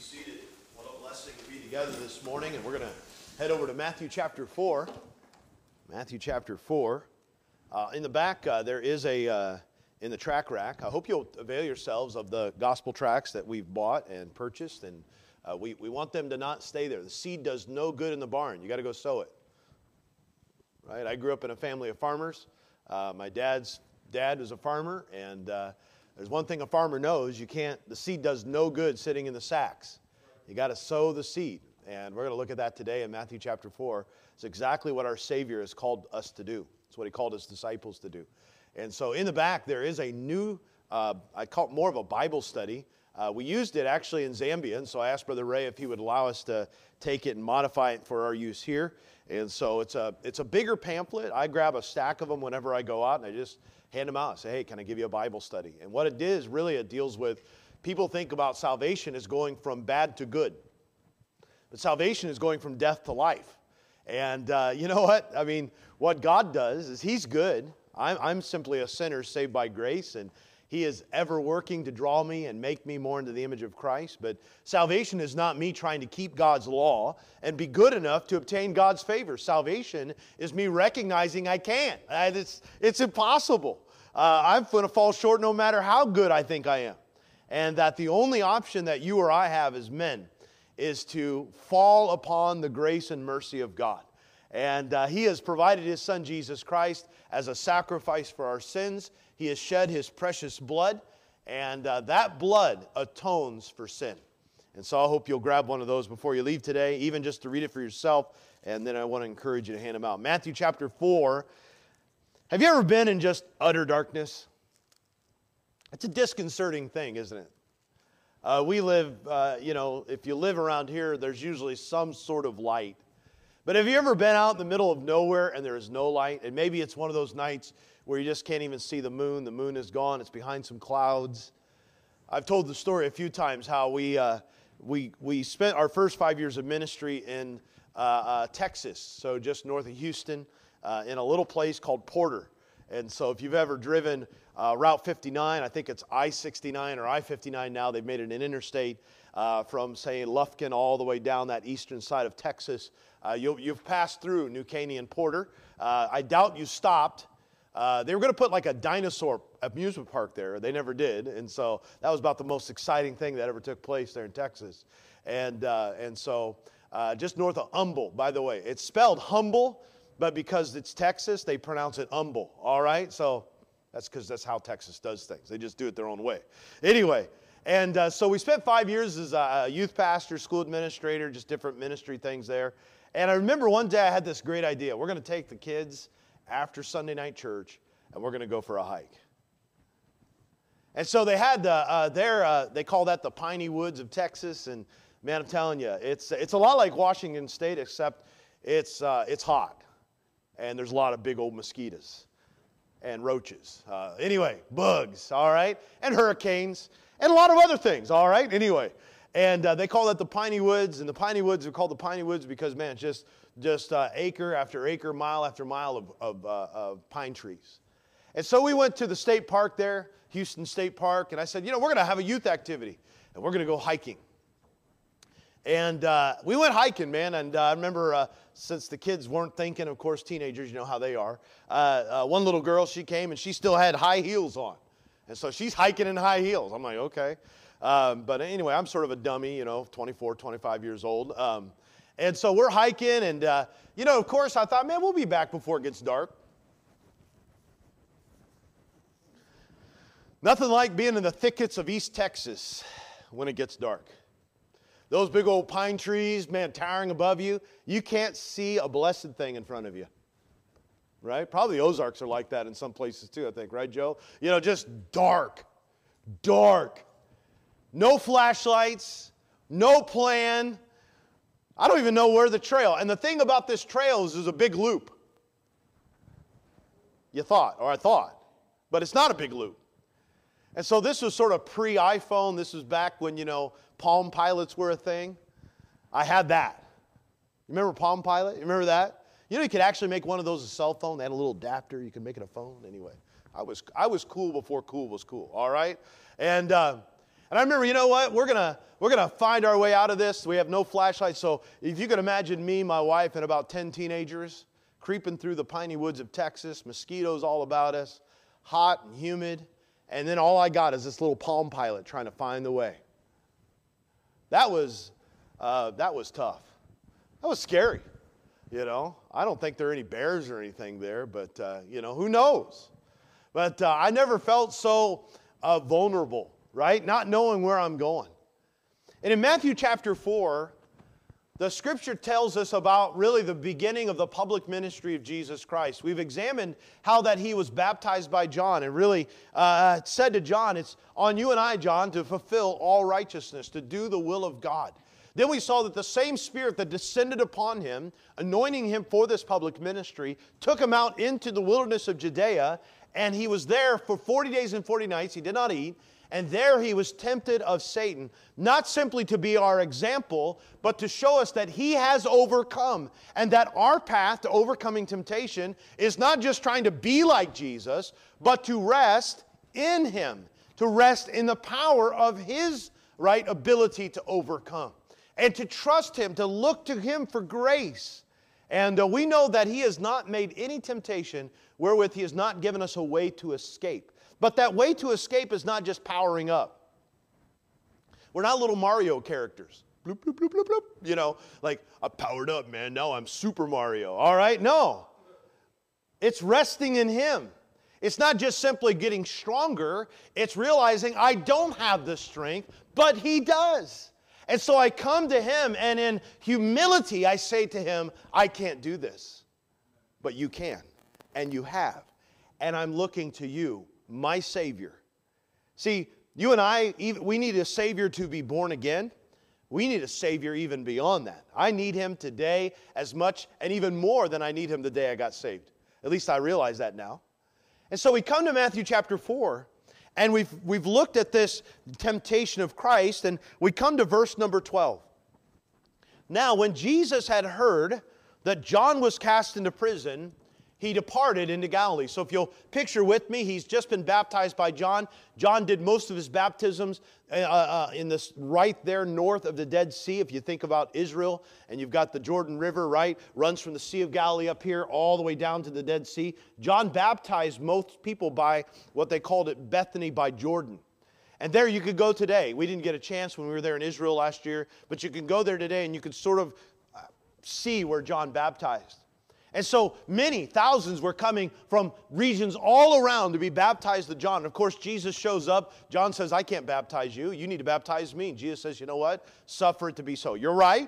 Seated. What a blessing to be together this morning, and we're going to head over to Matthew chapter 4. Matthew chapter 4. In the back, there is in the track rack. I hope you'll avail yourselves of the gospel tracts that we've bought and purchased, and we want them to not stay there. The seed does no good in the barn. You got to go sow it. Right? I grew up in a family of farmers. My dad's dad was a farmer, and there's one thing a farmer knows: the seed does no good sitting in the sacks. You got to sow the seed, and we're going to look at that today in Matthew chapter 4. It's exactly what our Savior has called us to do. It's what He called His disciples to do. And so in the back there is a new, I call it more of a Bible study. We used it actually in Zambia, and so I asked Brother Ray if he would allow us to take it and modify it for our use here. And so it's a bigger pamphlet. I grab a stack of them whenever I go out, and I just hand them out and say, hey, can I give you a Bible study? And what it is, really, it deals with, people think about salvation as going from bad to good. But salvation is going from death to life. And you know what? I mean, what God does is He's good. I'm simply a sinner saved by grace, and He is ever working to draw me and make me more into the image of Christ. But salvation is not me trying to keep God's law and be good enough to obtain God's favor. Salvation is me recognizing I can't. It's impossible. I'm going to fall short no matter how good I think I am. And that the only option that you or I have as men is to fall upon the grace and mercy of God. And He has provided His Son Jesus Christ as a sacrifice for our sins. He has shed His precious blood, and that blood atones for sin. And so I hope you'll grab one of those before you leave today, even just to read it for yourself, and then I want to encourage you to hand them out. Matthew chapter 4. Have you ever been in just utter darkness? It's a disconcerting thing, isn't it? We live, if you live around here, there's usually some sort of light. But have you ever been out in the middle of nowhere and there is no light? And maybe it's one of those nights where you just can't even see the moon. The moon is gone. It's behind some clouds. I've told the story a few times how we spent our first 5 years of ministry in Texas, so just north of Houston, in a little place called Porter. And so if you've ever driven Route 59, I think it's I-69 or I-59 now, they've made it an interstate from, say, Lufkin all the way down that eastern side of Texas. You've passed through New Caney and Porter. I doubt you stopped. They were going to put like a dinosaur amusement park there. They never did. And so that was about the most exciting thing that ever took place there in Texas. And so just north of Humble, by the way. It's spelled humble, but because it's Texas, they pronounce it humble. All right? So that's because that's how Texas does things. They just do it their own way. Anyway, and so we spent 5 years as a youth pastor, school administrator, just different ministry things there. And I remember one day I had this great idea. We're going to take the kids after Sunday night church, and we're going to go for a hike. And so they had they call that the Piney Woods of Texas. And man, I'm telling you, it's a lot like Washington State, except it's hot, and there's a lot of big old mosquitoes and roaches. Anyway, bugs, all right, and hurricanes, and a lot of other things, all right. Anyway. And they call that the Piney Woods, and the Piney Woods are called the Piney Woods because, man, it's just acre after acre, mile after mile of pine trees. And so we went to the state park there, Houston State Park, and I said, we're going to have a youth activity, and we're going to go hiking. And we went hiking, man, and I remember since the kids weren't thinking, of course, teenagers, you know how they are, one little girl, she came, and she still had high heels on. And so she's hiking in high heels. I'm like, okay. But anyway, I'm sort of a dummy, 24, 25 years old. And so we're hiking, and, of course, I thought, man, we'll be back before it gets dark. Nothing like being in the thickets of East Texas when it gets dark. Those big old pine trees, man, towering above you. You can't see a blessed thing in front of you. Right? Probably the Ozarks are like that in some places too, I think. Right, Joe? Just dark. No flashlights, no plan. I don't even know where the trail. And the thing about this trail is there's a big loop. I thought. But it's not a big loop. And so this was sort of pre-iPhone. This was back when, Palm Pilots were a thing. I had that. You remember Palm Pilot? You remember that? You could actually make one of those a cell phone. They had a little adapter. You could make it a phone. Anyway, I was cool before cool was cool. All right? And I remember, you know what? We're to find our way out of this. We have no flashlights. So if you can imagine me, my wife, and about 10 teenagers creeping through the piney woods of Texas, mosquitoes all about us, hot and humid, and then all I got is this little Palm Pilot trying to find the way. That was tough. That was scary. I don't think there are any bears or anything there, but who knows? But I never felt so vulnerable, right? Not knowing where I'm going. And in Matthew chapter 4, the scripture tells us about really the beginning of the public ministry of Jesus Christ. We've examined how that he was baptized by John and really said to John, it's on you and I, John, to fulfill all righteousness, to do the will of God. Then we saw that the same Spirit that descended upon him, anointing him for this public ministry, took him out into the wilderness of Judea, and he was there for 40 days and 40 nights. He did not eat. And there he was tempted of Satan, not simply to be our example, but to show us that he has overcome, and that our path to overcoming temptation is not just trying to be like Jesus, but to rest in him, to rest in the power of his ability to overcome, and to trust him, to look to him for grace. And we know that he has not made any temptation wherewith he has not given us a way to escape. But that way to escape is not just powering up. We're not little Mario characters. Bloop, bloop, bloop, bloop, bloop. Like, I powered up, man. Now I'm Super Mario. All right? No. It's resting in him. It's not just simply getting stronger. It's realizing I don't have the strength, but he does. And so I come to him, and in humility I say to him, I can't do this. But you can, and you have. And I'm looking to you, my Savior. See, you and I, we need a Savior to be born again. We need a Savior even beyond that. I need him today as much and even more than I need him the day I got saved. At least I realize that now. And so we come to Matthew chapter 4, and we've looked at this temptation of Christ, and we come to verse number 12. Now, when Jesus had heard that John was cast into prison, he departed into Galilee. So if you'll picture with me, he's just been baptized by John. John did most of his baptisms in this right there north of the Dead Sea. If you think about Israel, and you've got the Jordan River, right? Runs from the Sea of Galilee up here all the way down to the Dead Sea. John baptized most people by what they called it Bethany by Jordan. And there you could go today. We didn't get a chance when we were there in Israel last year, but you can go there today and you could sort of see where John baptized. And so many, thousands were coming from regions all around to be baptized to John. And of course, Jesus shows up. John says, I can't baptize you. You need to baptize me. And Jesus says, you know what? Suffer it to be so. You're right.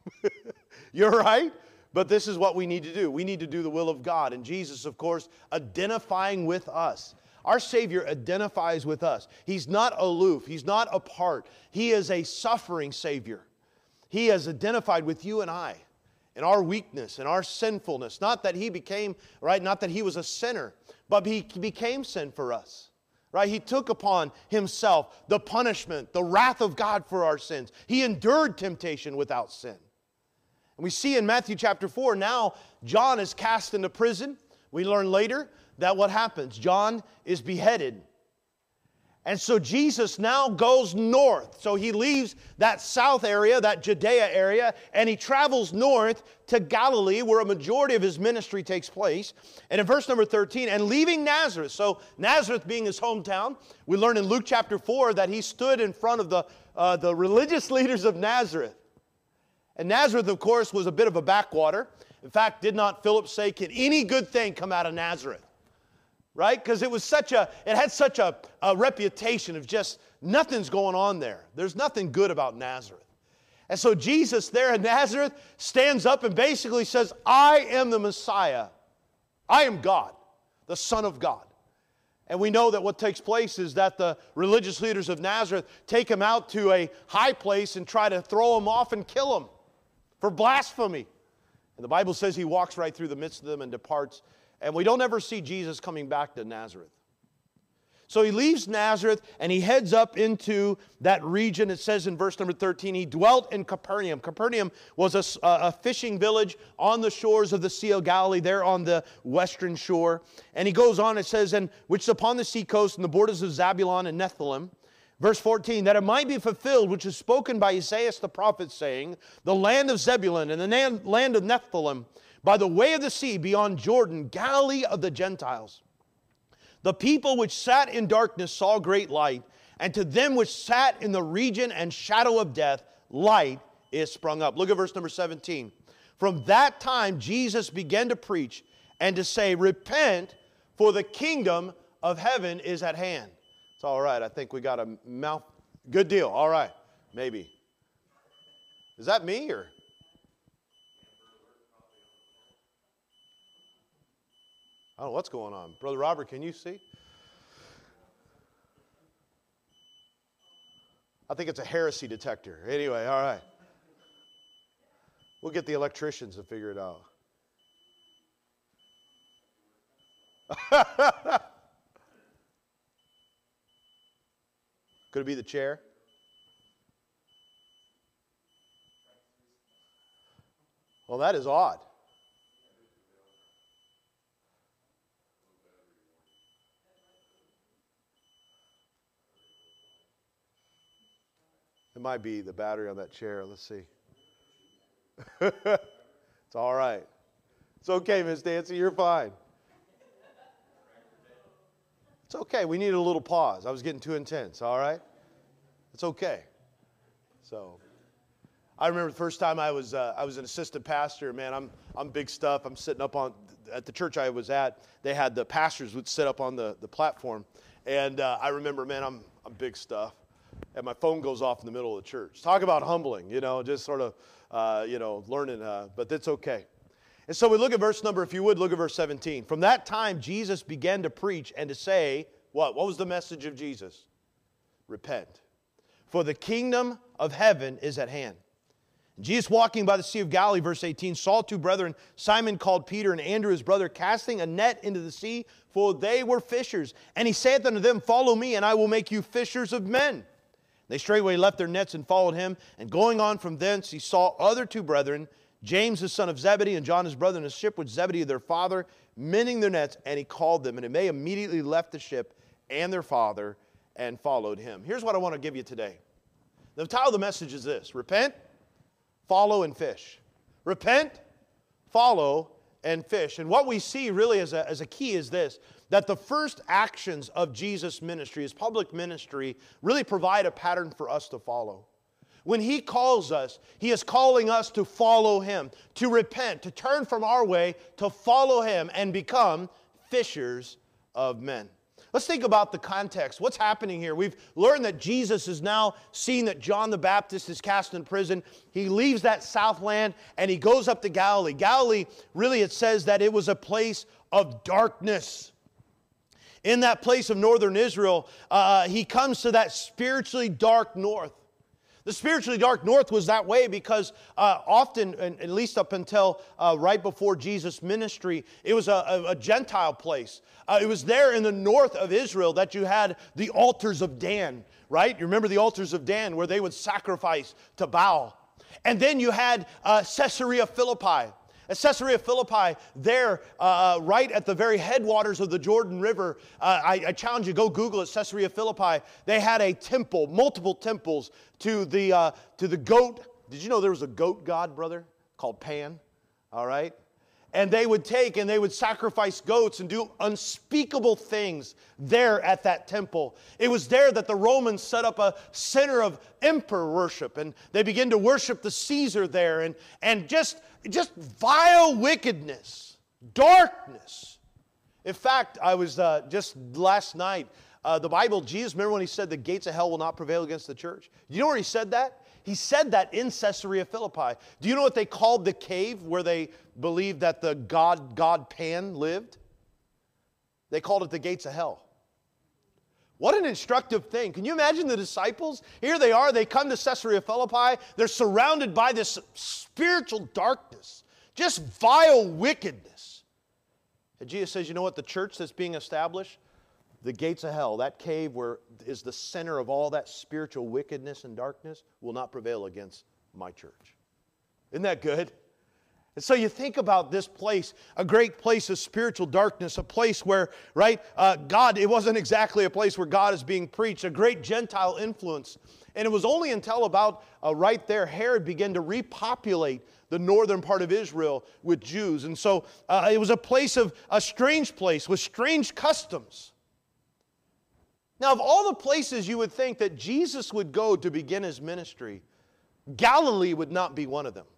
You're right. But this is what we need to do. We need to do the will of God. And Jesus, of course, identifying with us. Our Savior identifies with us. He's not aloof. He's not apart. He is a suffering Savior. He has identified with you and I. And our weakness and our sinfulness. Not that he became, right, not that he was a sinner, but he became sin for us. Right? He took upon himself the punishment, the wrath of God for our sins. He endured temptation without sin. And we see in Matthew chapter 4, now John is cast into prison. We learn later that what happens? John is beheaded. And so Jesus now goes north. So he leaves that south area, that Judea area, and he travels north to Galilee, where a majority of his ministry takes place. And in verse number 13, and leaving Nazareth, so Nazareth being his hometown, we learn in Luke chapter 4 that he stood in front of the religious leaders of Nazareth. And Nazareth, of course, was a bit of a backwater. In fact, did not Philip say, can any good thing come out of Nazareth? Right? Because it had such a reputation of just nothing's going on there. There's nothing good about Nazareth. And so Jesus there in Nazareth stands up and basically says, I am the Messiah. I am God, the Son of God. And we know that what takes place is that the religious leaders of Nazareth take him out to a high place and try to throw him off and kill him for blasphemy. And the Bible says he walks right through the midst of them and departs. And we don't ever see Jesus coming back to Nazareth. So he leaves Nazareth and he heads up into that region. It says in verse number 13, he dwelt in Capernaum. Capernaum was a fishing village on the shores of the Sea of Galilee, there on the western shore. And he goes on, it says, and which is upon the sea coast and the borders of Zabulon and Nephthalim, Verse 14, that it might be fulfilled, which is spoken by Isaiah the prophet, saying, the land of Zebulun and the land of Nephthalim, by the way of the sea beyond Jordan, Galilee of the Gentiles. The people which sat in darkness saw great light, and to them which sat in the region and shadow of death, light is sprung up. Look at verse number 17. From that time Jesus began to preach and to say, repent, for the kingdom of heaven is at hand. It's all right. I think we got a mouth. Good deal. All right. Maybe. Is that me or? I don't know what's going on. Brother Robert, can you see? I think it's a heresy detector. Anyway, all right. We'll get the electricians to figure it out. Could it be the chair? Well, that is odd. It might be the battery on that chair. Let's see. It's all right. It's okay, Miss Nancy. You're fine. It's okay. We needed a little pause. I was getting too intense. All right? It's okay. So, I remember the first time I was an assistant pastor. Man, I'm big stuff. I'm sitting up at the church I was at. They had the pastors would sit up on the platform, and I remember, man, I'm big stuff. And my phone goes off in the middle of the church. Talk about humbling, just sort of, learning, but that's okay. And so we look at verse number, if you would, look at verse 17. From that time, Jesus began to preach and to say, what? What was the message of Jesus? Repent, for the kingdom of heaven is at hand. Jesus, walking by the Sea of Galilee, verse 18, saw two brethren, Simon called Peter and Andrew his brother, casting a net into the sea, for they were fishers. And he saith unto them, follow me, and I will make you fishers of men. They straightway left their nets and followed him. And going on from thence, he saw other two brethren, James the son of Zebedee and John his brother, in a ship with Zebedee their father, mending their nets, and he called them. And they immediately left the ship and their father and followed him. Here's what I want to give you today. The title of the message is this: repent, follow, and fish. Repent, follow, and fish. And what we see really as a key is this, that the first actions of Jesus' ministry, his public ministry, really provide a pattern for us to follow. When he calls us, he is calling us to follow him, to repent, to turn from our way, to follow him and become fishers of men. Let's think about the context. What's happening here? We've learned that Jesus is now seen that John the Baptist is cast in prison. He leaves that southland and he goes up to Galilee. Galilee, really it says that it was a place of darkness. In that place of northern Israel, he comes to that spiritually dark north. The spiritually dark north was that way because often, at least up until right before Jesus' ministry, it was a Gentile place. It was there in the north of Israel that you had the altars of Dan, right? You remember the altars of Dan where they would sacrifice to Baal. And then you had Caesarea Philippi. At Caesarea Philippi, there, right at the very headwaters of the Jordan River, I challenge you, go Google it, Caesarea Philippi. They had a temple, multiple temples to the goat. Did you know there was a goat god, brother, called Pan? All right? And they would take and they would sacrifice goats and do unspeakable things there at that temple. It was there that the Romans set up a center of emperor worship, and they began to worship the Caesar there, and just vile wickedness, darkness. In fact, I was just last night, the Bible, Jesus, remember when he said the gates of hell will not prevail against the church? You know where he said that? He said that in Caesarea Philippi. Do you know what they called the cave where they believed that the god Pan lived? They called it the gates of hell. What an instructive thing. Can you imagine the disciples? Here they are. They come to Caesarea Philippi. They're surrounded by this spiritual darkness, just vile wickedness. And Jesus says, you know what? The church that's being established, the gates of hell, that cave where is the center of all that spiritual wickedness and darkness, will not prevail against my church. Isn't that good? And so you think about this place, a great place of spiritual darkness, a place where, right, God, it wasn't exactly a place where God is being preached, a great Gentile influence. And it was only until about right there, Herod began to repopulate the northern part of Israel with Jews. And so it was a strange place with strange customs. Now, of all the places you would think that Jesus would go to begin His ministry, Galilee would not be one of them.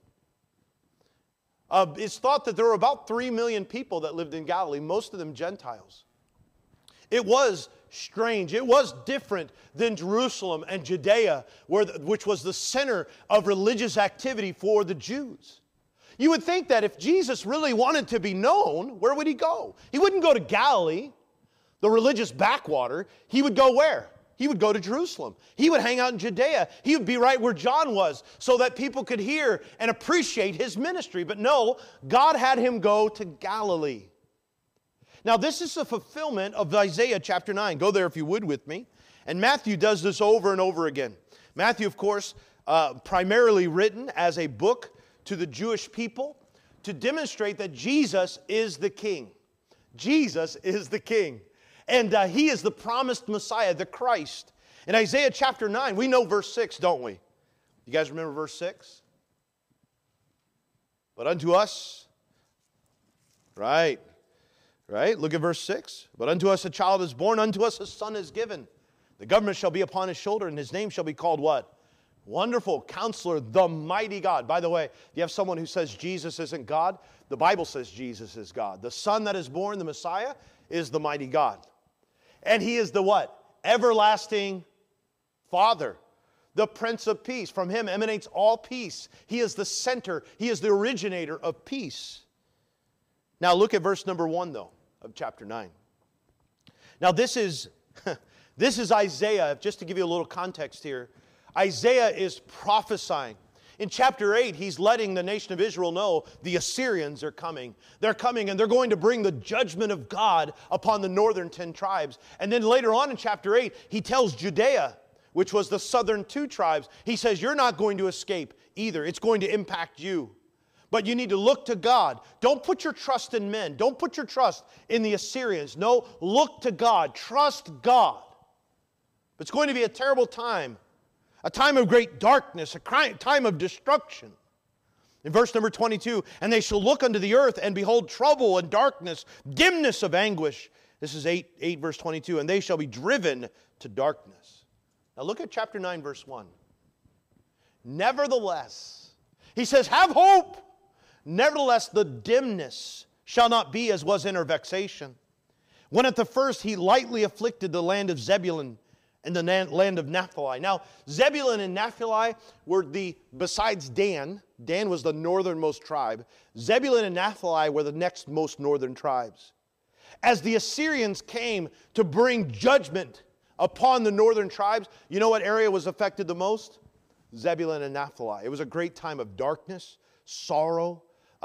It's thought that there were about 3 million people that lived in Galilee, most of them Gentiles. It was strange. It was different than Jerusalem and Judea, which was the center of religious activity for the Jews. You would think that if Jesus really wanted to be known, where would He go? He wouldn't go to Galilee, the religious backwater. He would go where? He would go to Jerusalem. He would hang out in Judea. He would be right where John was so that people could hear and appreciate His ministry. But no, God had Him go to Galilee. Now, this is the fulfillment of Isaiah chapter 9. Go there if you would with me. And Matthew does this over and over again. Matthew, of course, primarily written as a book to the Jewish people to demonstrate that Jesus is the King. Jesus is the King. And He is the promised Messiah, the Christ. In Isaiah chapter 9, we know verse 6, don't we? You guys remember verse 6? But unto us, right. Look at verse 6. But unto us a child is born, unto us a son is given. The government shall be upon His shoulder, and His name shall be called what? Wonderful Counselor, the Mighty God. By the way, you have someone who says Jesus isn't God. The Bible says Jesus is God. The Son that is born, the Messiah, is the Mighty God. And He is the what? Everlasting Father, the Prince of Peace. From Him emanates all peace. He is the center. He is the originator of peace. Now look at verse number 1, though, of chapter 9. Now this is Isaiah, just to give you a little context here. Isaiah is prophesying. In chapter 8, he's letting the nation of Israel know the Assyrians are coming. They're coming and they're going to bring the judgment of God upon the northern 10 tribes. And then later on in chapter 8, he tells Judea, which was the southern 2 tribes, he says, you're not going to escape either. It's going to impact you. But you need to look to God. Don't put your trust in men. Don't put your trust in the Assyrians. No, look to God. Trust God. It's going to be a terrible time. A time of great darkness, a time of destruction. In verse number 22, and they shall look unto the earth and behold trouble and darkness, dimness of anguish. This is 8 verse 22, and they shall be driven to darkness. Now look at chapter 9 verse 1. Nevertheless, he says, have hope. Nevertheless, the dimness shall not be as was in her vexation. When at the first He lightly afflicted the land of Zebulun and the land of Naphtali. Now, Zebulun and Naphtali were besides Dan was the northernmost tribe. Zebulun and Naphtali were the next most northern tribes. As the Assyrians came to bring judgment upon the northern tribes, you know what area was affected the most? Zebulun and Naphtali. It was a great time of darkness, sorrow,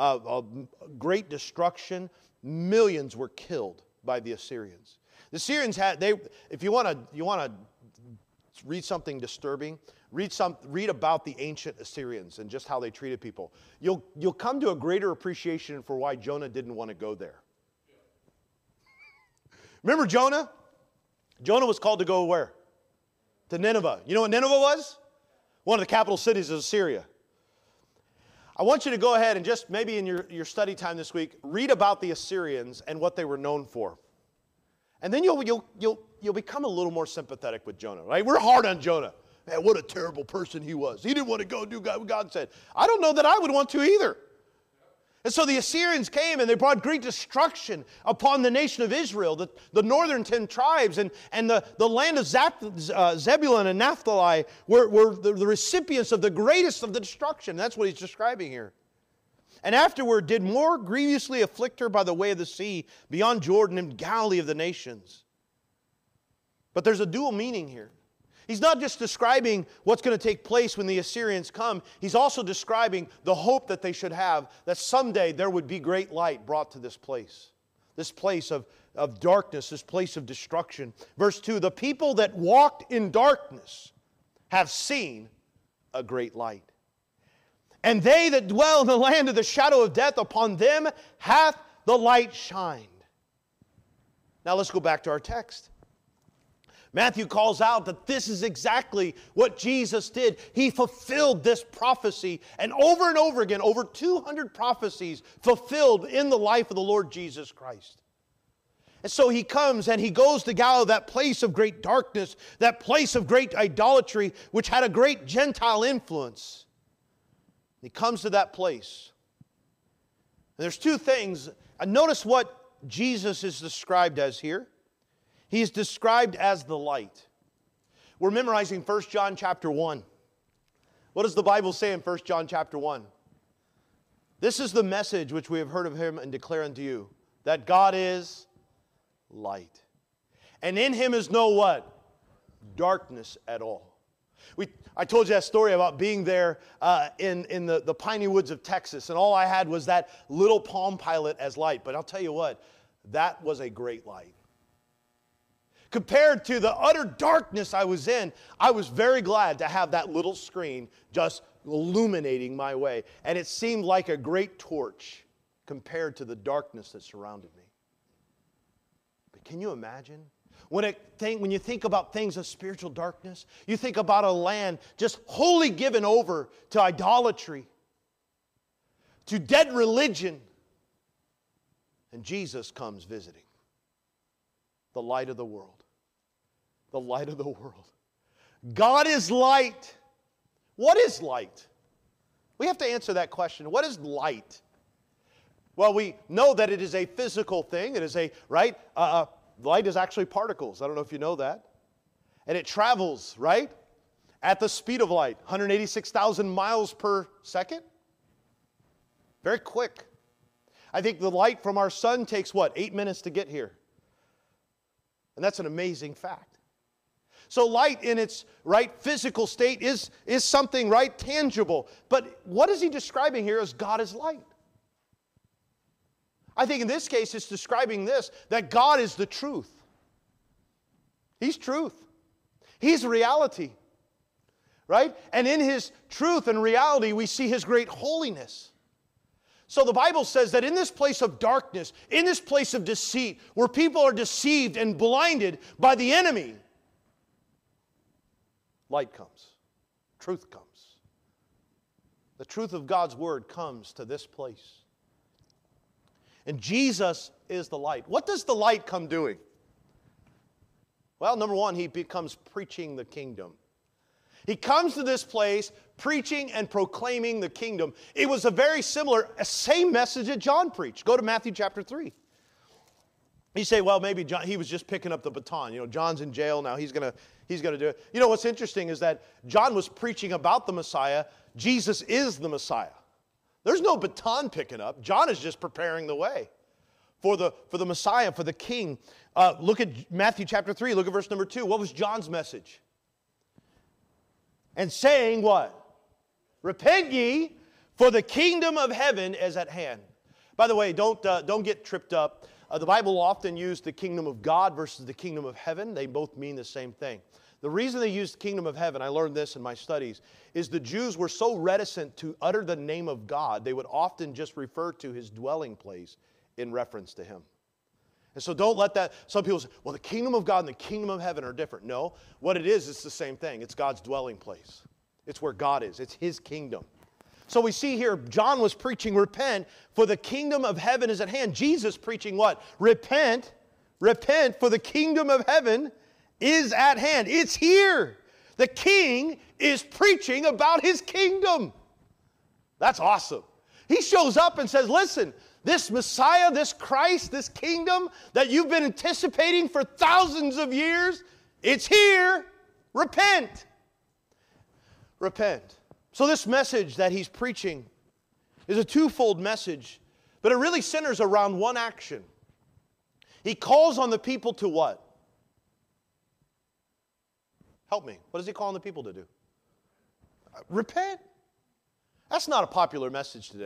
great destruction. Millions were killed by the Assyrians. The Assyrians if you want to read something disturbing, read about the ancient Assyrians and just how they treated people. You'll come to a greater appreciation for why Jonah didn't want to go there. Remember Jonah? Jonah was called to go where? To Nineveh. You know what Nineveh was? One of the capital cities of Assyria. I want you to go ahead and just maybe in your study time this week, read about the Assyrians and what they were known for. And then you'll become a little more sympathetic with Jonah, right? We're hard on Jonah. Man, what a terrible person he was. He didn't want to go do what God said. I don't know that I would want to either. And so the Assyrians came and they brought great destruction upon the nation of Israel, the northern 10 tribes, and the land of Zebulun and Naphtali were the recipients of the greatest of the destruction. That's what he's describing here. And afterward did more grievously afflict her by the way of the sea, beyond Jordan and Galilee of the nations. But there's a dual meaning here. He's not just describing what's going to take place when the Assyrians come. He's also describing the hope that they should have that someday there would be great light brought to this place of darkness, this place of destruction. Verse 2, the people that walked in darkness have seen a great light. And they that dwell in the land of the shadow of death, upon them hath the light shined. Now let's go back to our text. Matthew calls out that this is exactly what Jesus did. He fulfilled this prophecy, and over again, over 200 prophecies fulfilled in the life of the Lord Jesus Christ. And so he comes and he goes to Galilee, that place of great darkness, that place of great idolatry, which had a great Gentile influence. He comes to that place. And there's two things. Notice what Jesus is described as here. He is described as the light. We're memorizing 1 John chapter 1. What does the Bible say in 1 John chapter 1? This is the message which we have heard of him and declare unto you, that God is light. And in him is no what? Darkness at all. I told you that story about being there in the piney woods of Texas, and all I had was that little Palm Pilot as light. But I'll tell you what, that was a great light. Compared to the utter darkness I was in, I was very glad to have that little screen just illuminating my way. And it seemed like a great torch compared to the darkness that surrounded me. But can you imagine? When you think about things of spiritual darkness, you think about a land just wholly given over to idolatry, to dead religion, and Jesus comes visiting. The light of the world. The light of the world. God is light. What is light? We have to answer that question. What is light? Well, we know that it is a physical thing. It is right? Light is actually particles. I don't know if you know that. And it travels, right? At the speed of light, 186,000 miles per second. Very quick. I think the light from our sun takes, 8 minutes to get here. And that's an amazing fact. So light in its physical state is something tangible. But what is he describing here as God is light? I think in this case it's describing this, that God is the truth. He's truth. He's reality. Right? And in His truth and reality we see His great holiness. So the Bible says that in this place of darkness, in this place of deceit, where people are deceived and blinded by the enemy, light comes. Truth comes. The truth of God's Word comes to this place. And Jesus is the light. What does the light come doing? Well, number one, He becomes preaching the kingdom. He comes to this place preaching and proclaiming the kingdom. It was a very similar, same message that John preached. Go to Matthew chapter 3. You say, well, maybe John, he was just picking up the baton. John's in jail now. He's going to do it. What's interesting is that John was preaching about the Messiah. Jesus is the Messiah. There's no baton picking up. John is just preparing the way for the Messiah, for the King. Look at Matthew chapter 3. Look at verse number 2. What was John's message? And saying what? Repent ye, for the kingdom of heaven is at hand. By the way, don't get tripped up. The Bible will often use the kingdom of God versus the kingdom of heaven. They both mean the same thing. The reason they used kingdom of heaven, I learned this in my studies, is the Jews were so reticent to utter the name of God, they would often just refer to His dwelling place in reference to Him. And so don't let that, some people say, well, the kingdom of God and the kingdom of heaven are different. No, what it is, it's the same thing. It's God's dwelling place. It's where God is. It's His kingdom. So we see here, John was preaching, repent, for the kingdom of heaven is at hand. Jesus preaching what? Repent, for the kingdom of heaven is at hand. It's here. The King is preaching about His kingdom. That's awesome. He shows up and says, listen, this Messiah, this Christ, this kingdom that you've been anticipating for thousands of years, it's here. Repent. Repent. So this message that He's preaching is a twofold message, but it really centers around one action. He calls on the people to what? Help me. What is He calling the people to do? Repent. That's not a popular message today,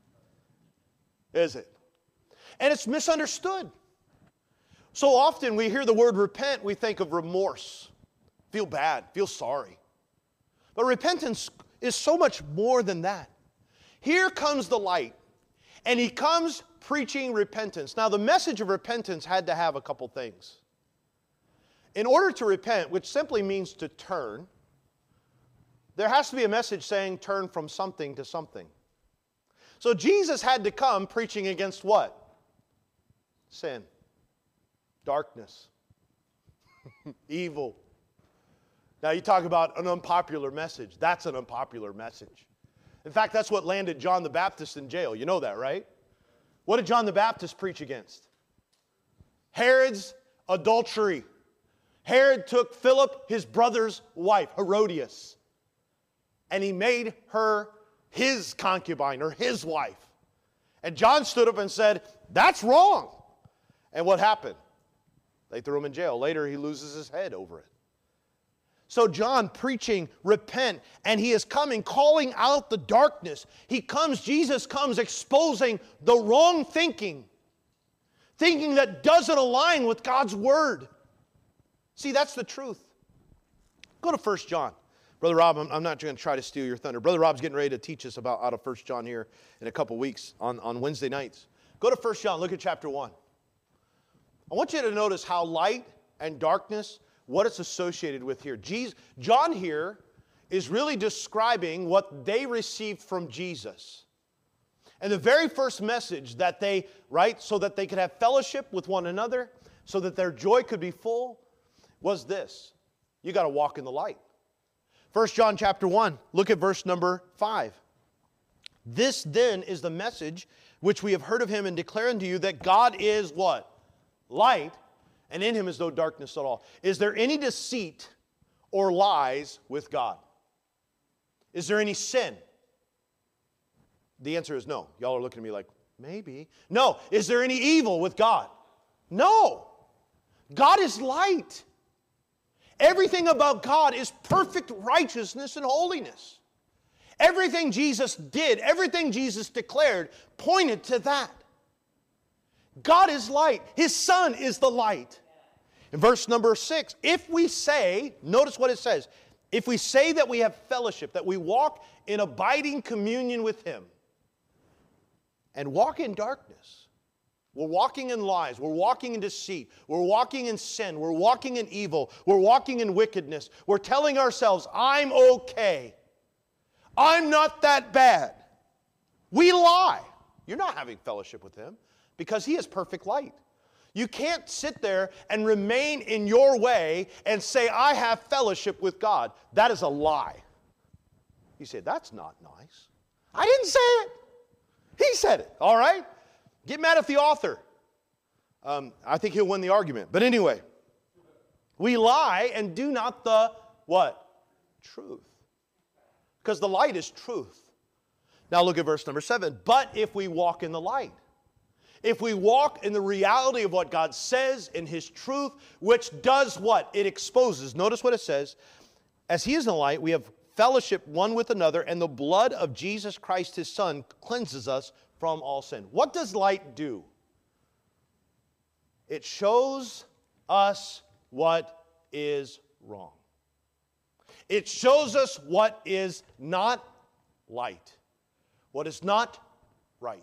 is it? And it's misunderstood. So often we hear the word repent, we think of remorse. Feel bad, feel sorry. But repentance is so much more than that. Here comes the light, and he comes preaching repentance. Now, the message of repentance had to have a couple things. In order to repent, which simply means to turn, there has to be a message saying turn from something to something. So Jesus had to come preaching against what? Sin, darkness, evil. Now you talk about an unpopular message. That's an unpopular message. In fact, that's what landed John the Baptist in jail. You know that, right? What did John the Baptist preach against? Herod's adultery. Herod took Philip, his brother's wife, Herodias, and he made her his concubine or his wife. And John stood up and said, that's wrong. And what happened? They threw him in jail. Later, he loses his head over it. So John preaching, repent, and he is coming, calling out the darkness. Jesus comes exposing the wrong thinking that doesn't align with God's Word. See, that's the truth. Go to 1 John. Brother Rob, I'm not going to try to steal your thunder. Brother Rob's getting ready to teach us out of 1 John here in a couple weeks on Wednesday nights. Go to 1 John, look at chapter 1. I want you to notice how light and darkness, what it's associated with here. John here is really describing what they received from Jesus. And the very first message that they, so that they could have fellowship with one another, so that their joy could be full, was this. You got to walk in the light. 1 John chapter 1, look at verse number 5. This then is the message which we have heard of him and declare unto you, that God is what? Light, and in him is no darkness at all. Is there any deceit or lies with God? Is there any sin? The answer is no. Y'all are looking at me like, maybe. No. Is there any evil with God? No. God is light. Everything about God is perfect righteousness and holiness. Everything Jesus did, everything Jesus declared, pointed to that. God is light. His Son is the light. In verse number 6, if we say, notice what it says, if we say that we have fellowship, that we walk in abiding communion with Him, and walk in darkness, we're walking in lies, we're walking in deceit, we're walking in sin, we're walking in evil, we're walking in wickedness, we're telling ourselves, I'm okay, I'm not that bad. We lie. You're not having fellowship with Him because He is perfect light. You can't sit there and remain in your way and say, I have fellowship with God. That is a lie. You say, that's not nice. I didn't say it. He said it, all right? Get mad at the author. I think he'll win the argument. But anyway, we lie and do not the what? Truth. Because the light is truth. Now look at verse number 7. But if we walk in the light, if we walk in the reality of what God says in His truth, which does what? It exposes. Notice what it says. As He is in the light, we have fellowship one with another, and the blood of Jesus Christ, His Son, cleanses us from all sin. What does light do? It shows us what is wrong. It shows us what is not light, what is not right.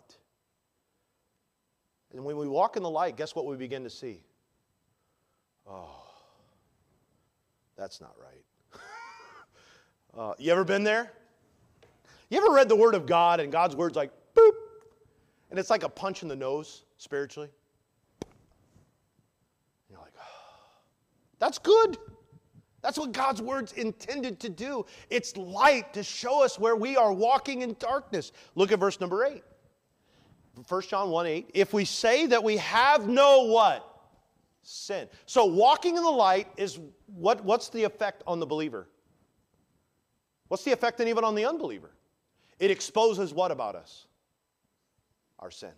And when we walk in the light, guess what we begin to see? Oh, that's not right. You ever been there? You ever read the Word of God and God's Word's like, boop, and it's like a punch in the nose spiritually? You're like, oh, that's good. That's what God's Word's intended to do. It's light to show us where we are walking in darkness. Look at verse number 8. 1 John 1:8. If we say that we have no what? Sin. So walking in the light is what's the effect on the believer? What's the effect even on the unbeliever? It exposes what about us? Our sin.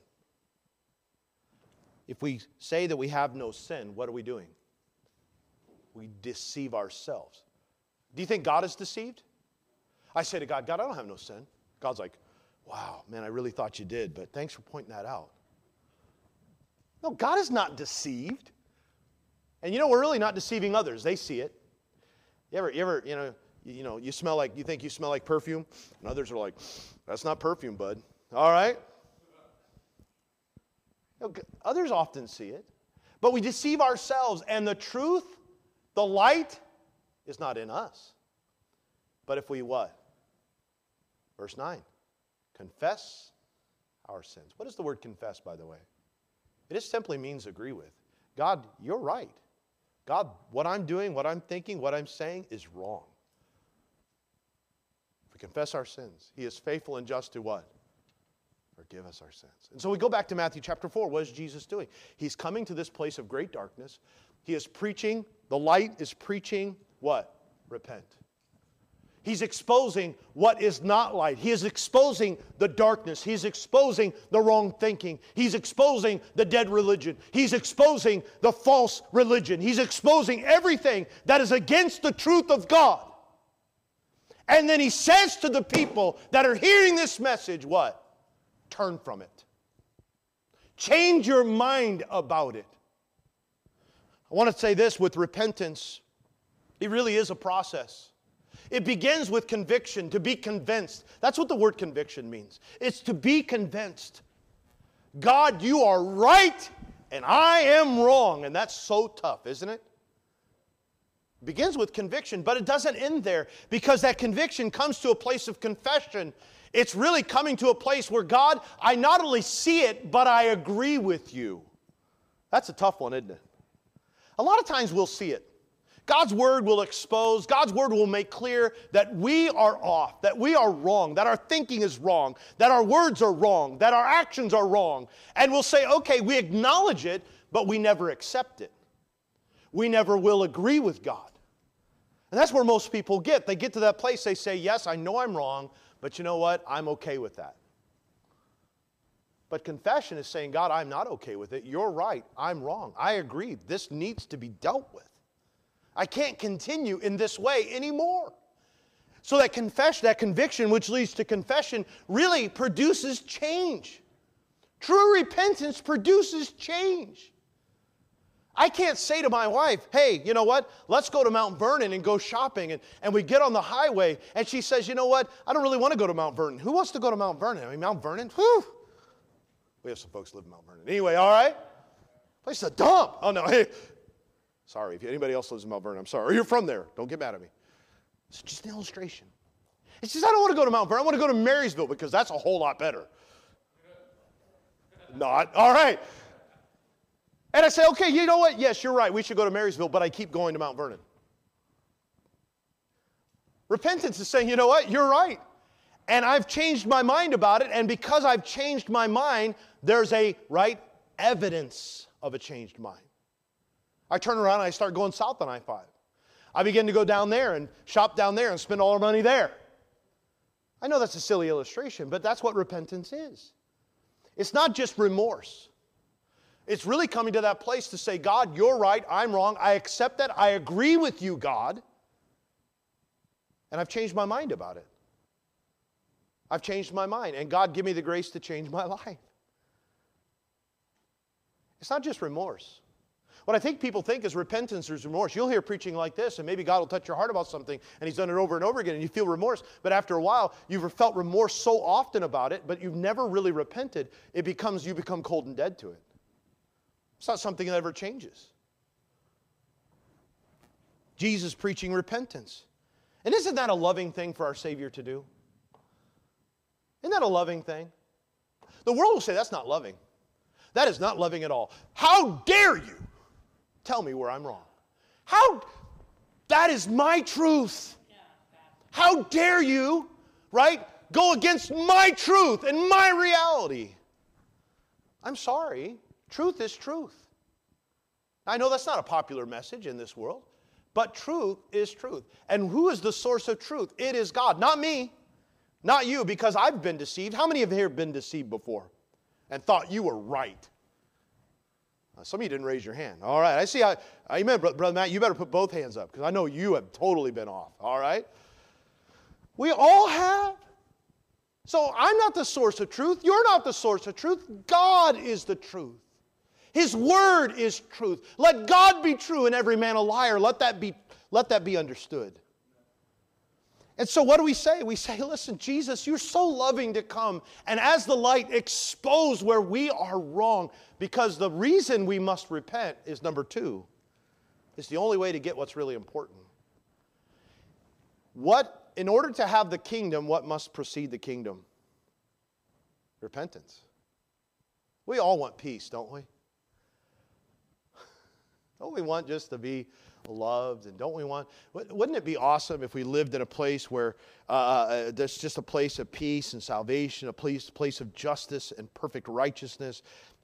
If we say that we have no sin, what are we doing? We deceive ourselves. Do you think God is deceived? I say to God, God, I don't have no sin. God's like, wow, man, I really thought you did, but thanks for pointing that out. No, God is not deceived. And we're really not deceiving others. They see it. You ever, You smell like, you think you smell like perfume, and others are like, that's not perfume, bud. All right? Others often see it, but we deceive ourselves, and the truth, the light, is not in us. But if we what? Verse 9, confess our sins. What is the word confess, by the way? It just simply means agree with. God, you're right. God, what I'm doing, what I'm thinking, what I'm saying is wrong. If we confess our sins, He is faithful and just to what? Forgive us our sins. And so we go back to Matthew chapter 4. What is Jesus doing? He's coming to this place of great darkness. He is preaching, the light is preaching what? Repent. He's exposing what is not light. He is exposing the darkness. He's exposing the wrong thinking. He's exposing the dead religion. He's exposing the false religion. He's exposing everything that is against the truth of God. And then He says to the people that are hearing this message, what? Turn from it. Change your mind about it. I want to say this, with repentance, it really is a process. It begins with conviction, to be convinced. That's what the word conviction means. It's to be convinced. God, you are right and I am wrong. And that's so tough, isn't it? It begins with conviction, but it doesn't end there, because that conviction comes to a place of confession. It's really coming to a place where, God, I not only see it, but I agree with you. That's a tough one, isn't it? A lot of times we'll see it. God's Word will expose, God's Word will make clear that we are off, that we are wrong, that our thinking is wrong, that our words are wrong, that our actions are wrong. And we'll say, okay, we acknowledge it, but we never accept it. We never will agree with God. And that's where most people get. They get to that place, they say, yes, I know I'm wrong, but you know what? I'm okay with that. But confession is saying, God, I'm not okay with it. You're right. I'm wrong. I agree. This needs to be dealt with. I can't continue in this way anymore. So that confession, that conviction which leads to confession, really produces change. True repentance produces change. I can't say to my wife, hey, you know what? Let's go to Mount Vernon and go shopping. And we get on the highway and she says, you know what? I don't really want to go to Mount Vernon. Who wants to go to Mount Vernon? I mean, Mount Vernon? Whew. We have some folks who live in Mount Vernon. Anyway, all right? Place is a dump. Oh, no. Hey. Sorry, if anybody else lives in Mount Vernon, I'm sorry. Or you're from there. Don't get mad at me. It's just an illustration. It's just I don't want to go to Mount Vernon. I want to go to Marysville because that's a whole lot better. Not. All right. And I say, okay, you know what? Yes, you're right. We should go to Marysville, but I keep going to Mount Vernon. Repentance is saying, you know what? You're right. And I've changed my mind about it. And because I've changed my mind, there's a right evidence of a changed mind. I turn around and I start going south on I-5. I begin to go down there and shop down there and spend all our money there. I know that's a silly illustration, but that's what repentance is. It's not just remorse. It's really coming to that place to say, God, you're right, I'm wrong, I accept that, I agree with you, God, and I've changed my mind about it. I've changed my mind, and God, give me the grace to change my life. It's not just remorse. What I think people think is repentance is remorse. You'll hear preaching like this, and maybe God will touch your heart about something, and He's done it over and over again, and you feel remorse. But after a while, you've felt remorse so often about it, but you've never really repented. You become cold and dead to it. It's not something that ever changes. Jesus preaching repentance. And isn't that a loving thing for our Savior to do? Isn't that a loving thing? The world will say that's not loving. That is not loving at all. How dare you tell me where I'm wrong? That is my truth. How dare you, right, go against my truth and my reality? I'm sorry. Truth is truth. I know that's not a popular message in this world, but truth is truth. And who is the source of truth? It is God, not me, not you, because I've been deceived. How many of you here have been deceived before and thought you were right? Some of you didn't raise your hand. All right, I see how, amen, Brother Matt, you better put both hands up because I know you have totally been off, all right? We all have. So I'm not the source of truth. You're not the source of truth. God is the truth. His word is truth. Let God be true and every man a liar. Let that be understood. And so what do we say? We say, listen, Jesus, you're so loving to come and as the light expose where we are wrong, because the reason we must repent is number 2. It's the only way to get what's really important. In order to have the kingdom, what must precede the kingdom? Repentance. We all want peace, don't we? Don't we want just to be loved? And don't we want, wouldn't it be awesome if we lived in a place where there's just a place of peace and salvation, a place of justice and perfect righteousness?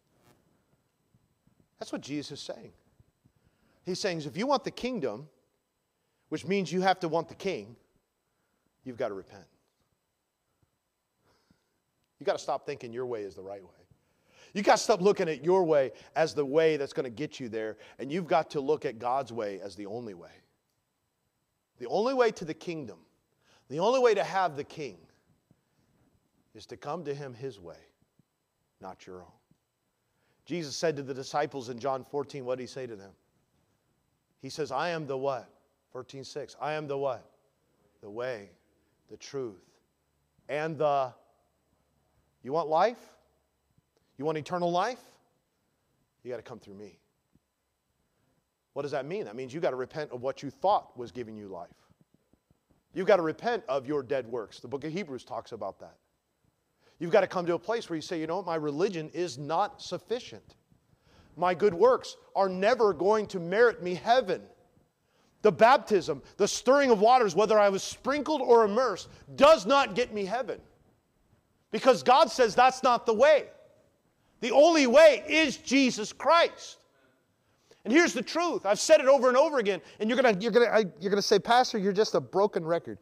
That's what Jesus is saying. He's saying, if you want the kingdom, which means you have to want the king, you've got to repent. You've got to stop thinking your way is the right way. You've got to stop looking at your way as the way that's going to get you there, and you've got to look at God's way as the only way. The only way to the kingdom, the only way to have the king is to come to him his way, not your own. Jesus said to the disciples in John 14, what did he say to them? He says, I am the what? 14:6. I am the what? The way, the truth, and the... You want life? You want eternal life? You got to come through me. What does that mean? That means you've got to repent of what you thought was giving you life. You've got to repent of your dead works. The book of Hebrews talks about that. You've got to come to a place where you say, you know what, my religion is not sufficient. My good works are never going to merit me heaven. The baptism, the stirring of waters, whether I was sprinkled or immersed, does not get me heaven. Because God says that's not the way. The only way is Jesus Christ. And here's the truth. I've said it over and over again, and you're gonna say, Pastor, you're just a broken record.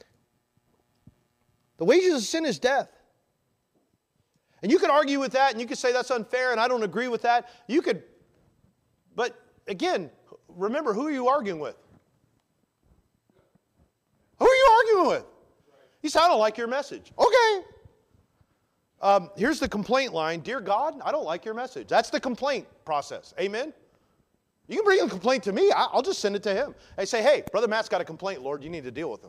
The wages of sin is death. And you could argue with that, and you could say that's unfair, and I don't agree with that. You could, but again, remember, who are you arguing with? Who are you arguing with? You say, I don't like your message. Okay. Here's the complaint line. Dear God, I don't like your message. That's the complaint process. Amen? You can bring a complaint to me. I'll just send it to him. I say, hey, Brother Matt's got a complaint, Lord. You need to deal with him.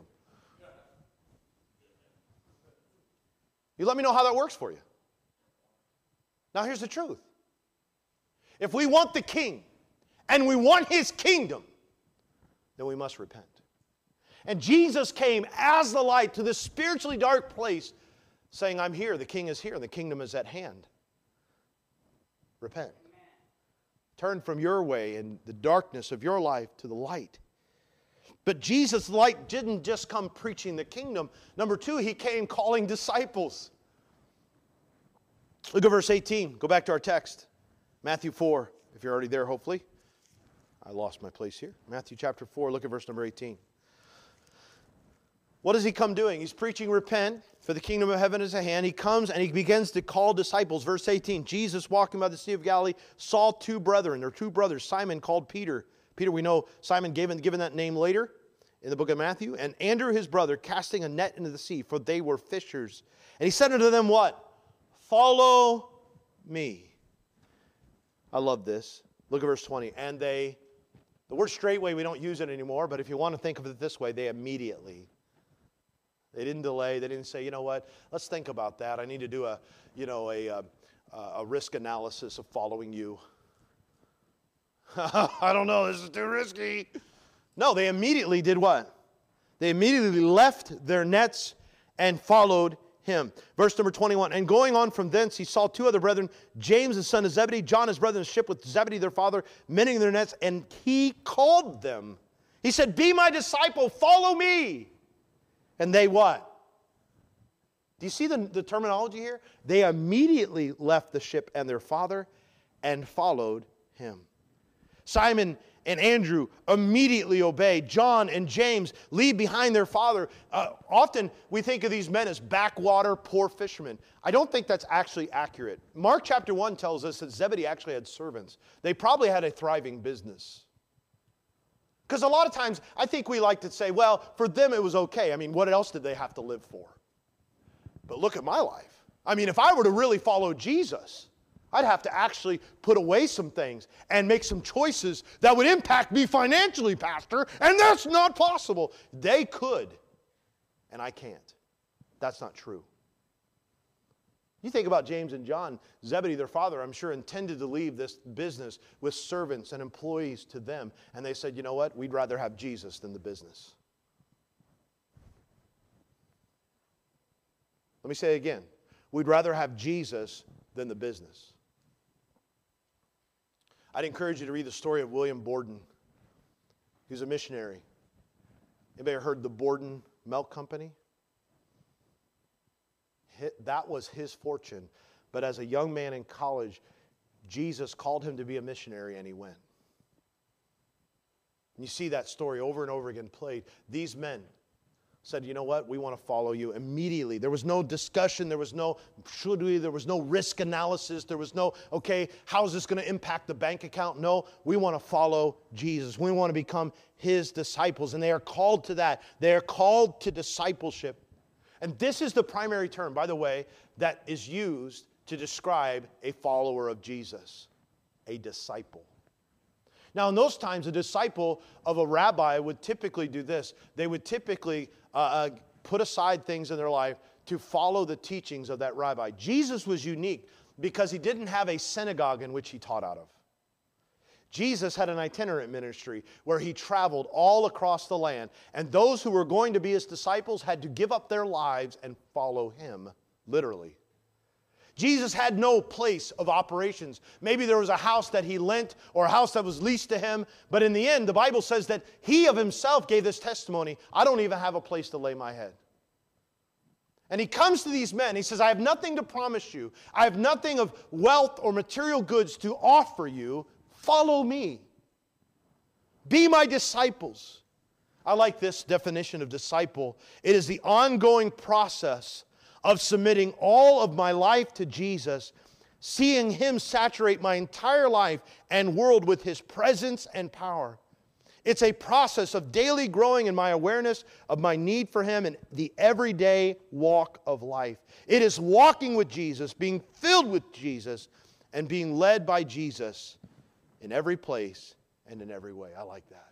You let me know how that works for you. Now, here's the truth. If we want the king and we want his kingdom, then we must repent. And Jesus came as the light to this spiritually dark place, saying, I'm here, the king is here, and the kingdom is at hand. Repent. Amen. Turn from your way and the darkness of your life to the light. But Jesus' light didn't just come preaching the kingdom. Number 2, he came calling disciples. Look at verse 18. Go back to our text. Matthew 4, if you're already there, hopefully. I lost my place here. Matthew chapter 4, look at verse number 18. What does he come doing? He's preaching, repent, for the kingdom of heaven is at hand. He comes and he begins to call disciples. Verse 18, Jesus walking by the Sea of Galilee saw 2 brethren, or 2 brothers, Simon called Peter. Peter, we know Simon given that name later in the book of Matthew. And Andrew his brother casting a net into the sea, for they were fishers. And he said unto them what? Follow me. I love this. Look at verse 20. And the word straightway, we don't use it anymore, but if you want to think of it this way, they immediately. They didn't delay. They didn't say, you know what, let's think about that. I need to do a risk analysis of following you. I don't know, this is too risky. No, they immediately did what? They immediately left their nets and followed him. Verse number 21, and going on from thence, he saw 2 other brethren, James the son of Zebedee, John his brother in the ship with Zebedee their father, mending their nets, and he called them. He said, be my disciple, follow me. And they what? Do you see the terminology here? They immediately left the ship and their father and followed him. Simon and Andrew immediately obeyed. John and James leave behind their father. Often we think of these men as backwater, poor fishermen. I don't think that's actually accurate. Mark chapter 1 tells us that Zebedee actually had servants. They probably had a thriving business. Because a lot of times, I think we like to say, well, for them it was okay. I mean, what else did they have to live for? But look at my life. I mean, if I were to really follow Jesus, I'd have to actually put away some things and make some choices that would impact me financially, Pastor, and that's not possible. They could. and I can't. That's not true. You think about James and John, Zebedee, their father, I'm sure intended to leave this business with servants and employees to them. And they said, you know what? We'd rather have Jesus than the business. Let me say it again. We'd rather have Jesus than the business. I'd encourage you to read the story of William Borden. He was a missionary. Anybody heard the Borden Milk Company? That was his fortune. But as a young man in college, Jesus called him to be a missionary, and he went. And you see that story over and over again played. These men said, you know what, we want to follow you immediately. There was no discussion, there was no should we, there was no risk analysis, there was no, okay, how's this going to impact the bank account? No, we want to follow Jesus. We want to become his disciples, and they are called to that. They are called to discipleship. And this is the primary term, by the way, that is used to describe a follower of Jesus, a disciple. Now, in those times, a disciple of a rabbi would typically do this. They would typically put aside things in their life to follow the teachings of that rabbi. Jesus was unique because he didn't have a synagogue in which he taught out of. Jesus had an itinerant ministry where he traveled all across the land, and those who were going to be his disciples had to give up their lives and follow him, literally. Jesus had no place of operations. Maybe there was a house that he lent or a house that was leased to him, but in the end, the Bible says that he of himself gave this testimony, I don't even have a place to lay my head. And he comes to these men, he says, I have nothing to promise you. I have nothing of wealth or material goods to offer you. Follow me. Be my disciples. I like this definition of disciple. It is the ongoing process of submitting all of my life to Jesus, seeing him saturate my entire life and world with his presence and power. It's a process of daily growing in my awareness of my need for him in the everyday walk of life. It is walking with Jesus, being filled with Jesus, and being led by Jesus in every place and in every way. I like that.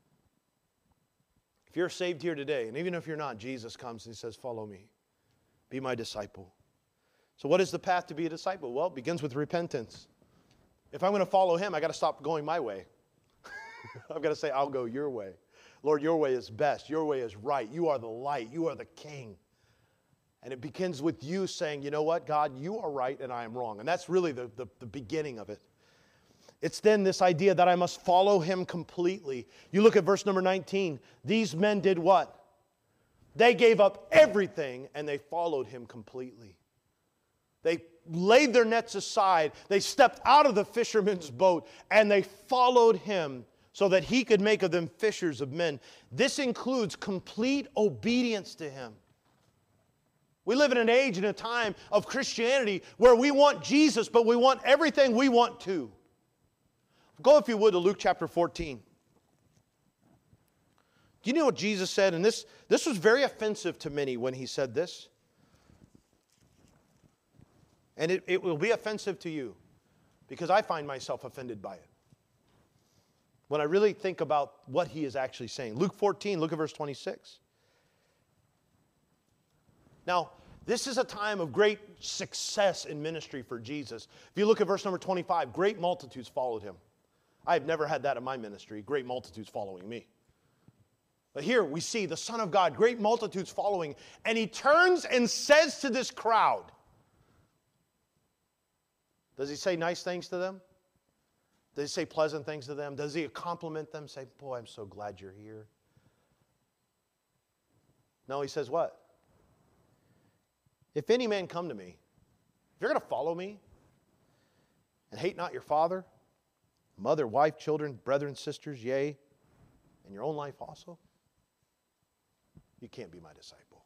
If you're saved here today, and even if you're not, Jesus comes and he says, follow me. Be my disciple. So what is the path to be a disciple? Well, it begins with repentance. If I'm going to follow him, I got to stop going my way. I've got to say, I'll go your way. Lord, your way is best. Your way is right. You are the light. You are the king. And it begins with you saying, you know what, God, you are right and I am wrong. And that's really the beginning of it. It's then this idea that I must follow him completely. You look at verse number 19. These men did what? They gave up everything and they followed him completely. They laid their nets aside. They stepped out of the fisherman's boat and they followed him so that he could make of them fishers of men. This includes complete obedience to him. We live in an age and a time of Christianity where we want Jesus, but we want everything we want too. Go, if you would, to Luke chapter 14. Do you know what Jesus said? And this was very offensive to many when he said this. And it will be offensive to you because I find myself offended by it. When I really think about what he is actually saying. Luke 14, look at verse 26. Now, this is a time of great success in ministry for Jesus. If you look at verse number 25, great multitudes followed him. I have never had that in my ministry, great multitudes following me. But here we see the Son of God, great multitudes following, and he turns and says to this crowd, does he say nice things to them? Does he say pleasant things to them? Does he compliment them, say, boy, I'm so glad you're here? No, he says what? If any man come to me, if you're going to follow me and hate not your father, mother, wife, children, brethren, sisters, yea, and your own life also, you can't be my disciple.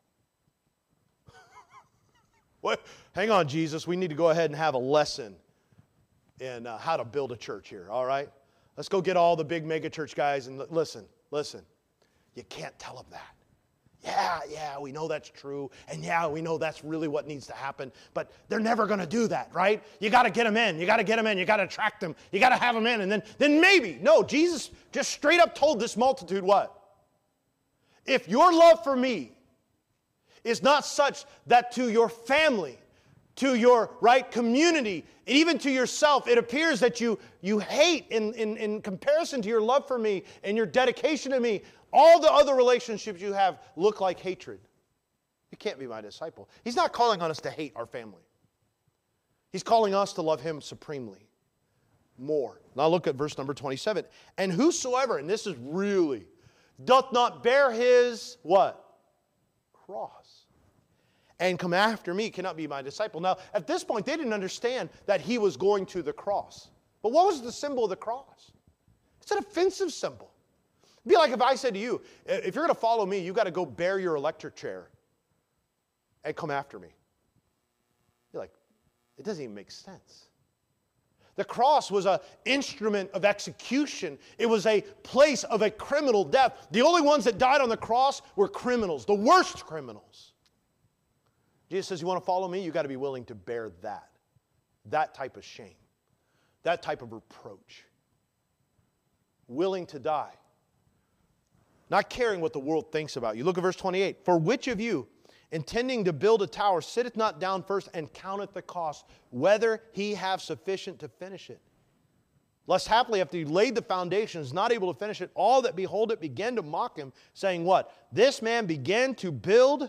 What? Hang on, Jesus. We need to go ahead and have a lesson in how to build a church here, all right? Let's go get all the big mega church guys and listen. You can't tell them that. Yeah, we know that's true. And yeah, we know that's really what needs to happen. But they're never going to do that, right? You got to get them in. You got to get them in. You got to attract them. You got to have them in. And then maybe. No, Jesus just straight up told this multitude what? If your love for me is not such that to your family, to your community, and even to yourself, it appears that you hate in comparison to your love for me and your dedication to me. All the other relationships you have look like hatred. You can't be my disciple. He's not calling on us to hate our family. He's calling us to love Him supremely. More. Now look at verse number 27. And whosoever, and this is really, doth not bear his, what? Cross. And come after me cannot be my disciple. Now, at this point, they didn't understand that He was going to the cross. But what was the symbol of the cross? It's an offensive symbol. It'd be like if I said to you, if you're going to follow me, you've got to go bear your electric chair and come after me. You're like, it doesn't even make sense. The cross was an instrument of execution. It was a place of a criminal death. The only ones that died on the cross were criminals, the worst criminals. Jesus says, you want to follow me? You've got to be willing to bear that type of shame, that type of reproach. Willing to die. Not caring what the world thinks about you. Look at verse 28. For which of you, intending to build a tower, sitteth not down first and counteth the cost, whether he have sufficient to finish it? Lest haply, after he laid the foundation, is not able to finish it, all that behold it began to mock him, saying what? This man began to build and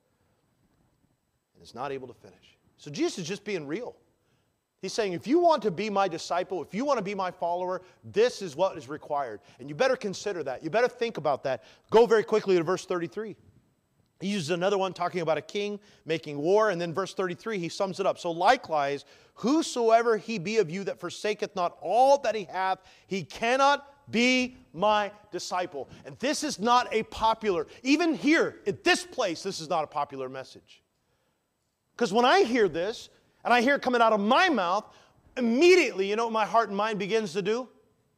is not able to finish. So Jesus is just being real. He's saying, if you want to be my disciple, if you want to be my follower, this is what is required. And you better consider that. You better think about that. Go very quickly to verse 33. He uses another one talking about a king making war. And then verse 33, he sums it up. So likewise, whosoever he be of you that forsaketh not all that he hath, he cannot be my disciple. And this is not a popular, even here at this place, this is not a popular message. Because when I hear this, and I hear it coming out of my mouth, immediately, you know what my heart and mind begins to do?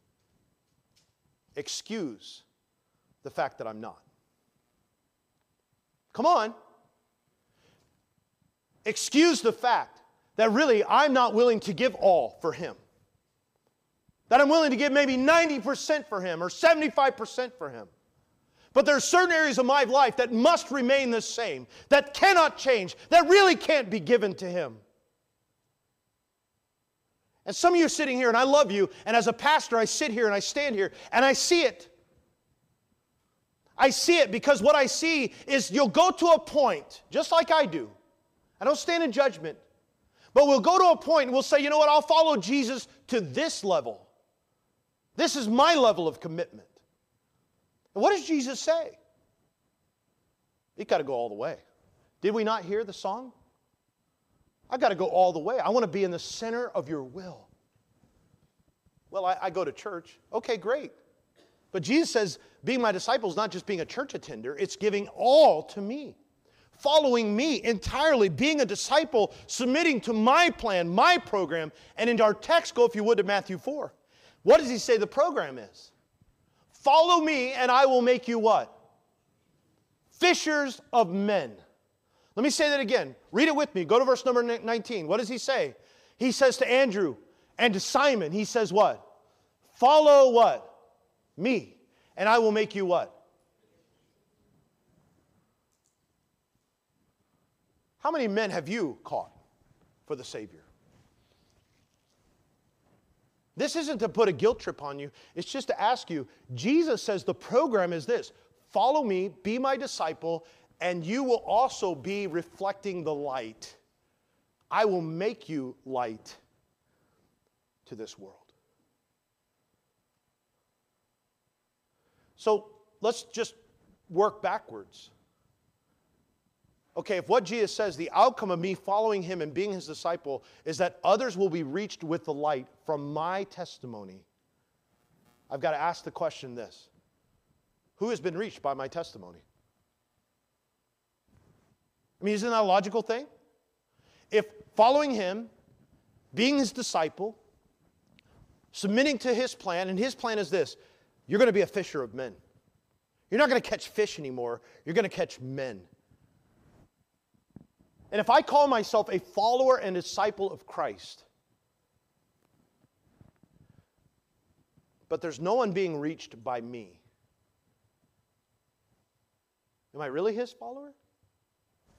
Excuse the fact that I'm not. Come on. Excuse the fact that really I'm not willing to give all for Him. That I'm willing to give maybe 90% for Him or 75% for Him. But there are certain areas of my life that must remain the same, that cannot change, that really can't be given to Him. And some of you are sitting here, and I love you, and as a pastor, I sit here and I stand here, and I see it. I see it because what I see is you'll go to a point, just like I do. I don't stand in judgment. But we'll go to a point and we'll say, you know what, I'll follow Jesus to this level. This is my level of commitment. And what does Jesus say? You got to go all the way. Did we not hear the song? I've got to go all the way. I want to be in the center of your will. Well, I go to church. Okay, great. But Jesus says, being my disciple is not just being a church attender. It's giving all to me. Following me entirely. Being a disciple, submitting to my plan, my program. And in our text, go if you would to Matthew 4. What does He say the program is? Follow me and I will make you what? Fishers of men. Let me say that again. Read it with me. Go to verse number 19. What does He say? He says to Andrew and to Simon, He says what? Follow what? Me. And I will make you what? How many men have you caught for the Savior? This isn't to put a guilt trip on you. It's just to ask you. Jesus says the program is this. Follow me, be my disciple, and you will also be reflecting the light. I will make you light to this world. So let's just work backwards. Okay, if what Jesus says, the outcome of me following Him and being His disciple is that others will be reached with the light from my testimony, I've got to ask the question this. Who has been reached by my testimony? I mean, isn't that a logical thing? If following Him, being His disciple, submitting to His plan, and His plan is this, you're going to be a fisher of men. You're not going to catch fish anymore. You're going to catch men. And if I call myself a follower and disciple of Christ, but there's no one being reached by me, am I really His follower?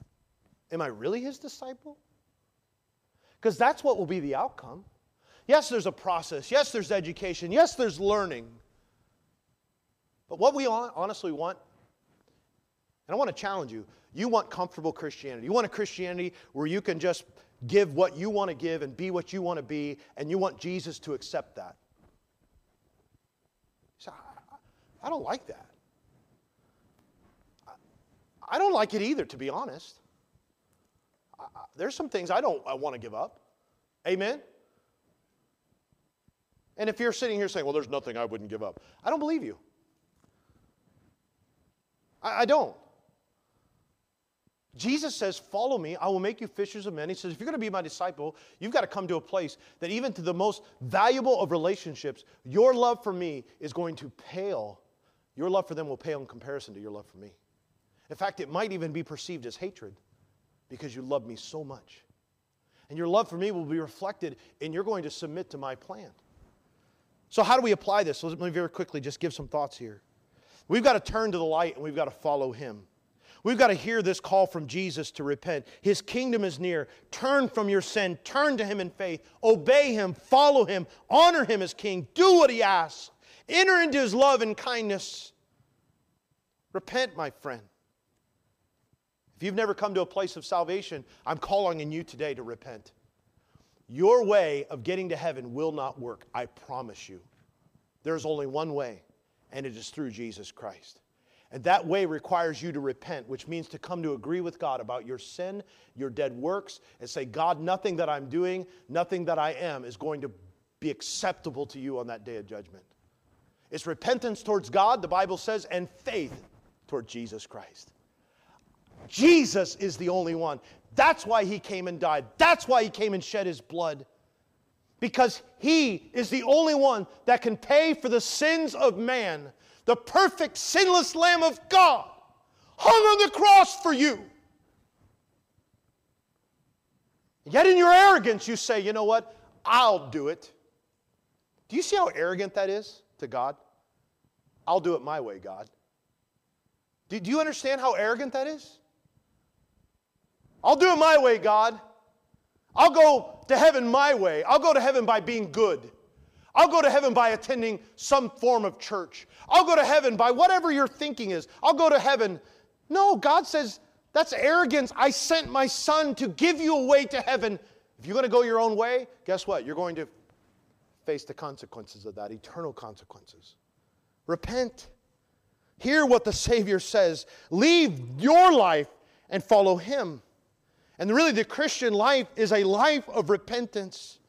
Am I really his disciple? Because that's what will be the outcome. Yes, there's a process. Yes, there's education. Yes, there's learning. But what we honestly want, and I want to challenge you, you want comfortable Christianity. You want a Christianity where you can just give what you want to give and be what you want to be, and you want Jesus to accept that. So I don't like that. I don't like it either, to be honest. There's some things I want to give up. Amen? And if you're sitting here saying, well, there's nothing I wouldn't give up, I don't believe you. I don't. Jesus says, follow me, I will make you fishers of men. He says, if you're going to be my disciple, you've got to come to a place that even to the most valuable of relationships, your love for me is going to pale. Your love for them will pale in comparison to your love for me. In fact, it might even be perceived as hatred because you love me so much. And your love for me will be reflected in you're going to submit to my plan. So how do we apply this? So let me very quickly just give some thoughts here. We've got to turn to the light and we've got to follow Him. We've got to hear this call from Jesus to repent. His kingdom is near. Turn from your sin. Turn to Him in faith. Obey Him. Follow Him. Honor Him as King. Do what He asks. Enter into His love and kindness. Repent, my friend. If you've never come to a place of salvation, I'm calling on you today to repent. Your way of getting to heaven will not work, I promise you. There's only one way, and it is through Jesus Christ. And that way requires you to repent, which means to come to agree with God about your sin, your dead works, and say, God, nothing that I'm doing, nothing that I am is going to be acceptable to you on that day of judgment. It's repentance towards God, the Bible says, and faith toward Jesus Christ. Jesus is the only one. That's why He came and died. That's why He came and shed His blood. Because He is the only one that can pay for the sins of man. The perfect, sinless Lamb of God hung on the cross for you. Yet in your arrogance you say, you know what? I'll do it. Do you see how arrogant that is to God? I'll do it my way, God. Do you understand how arrogant that is? I'll do it my way, God. I'll go to heaven my way. I'll go to heaven by being good. I'll go to heaven by attending some form of church. I'll go to heaven by whatever your thinking is. I'll go to heaven. No, God says, that's arrogance. I sent my Son to give you a way to heaven. If you're going to go your own way, guess what? You're going to face the consequences of that, eternal consequences. Repent. Hear what the Savior says. Leave your life and follow Him. And really, the Christian life is a life of repentance.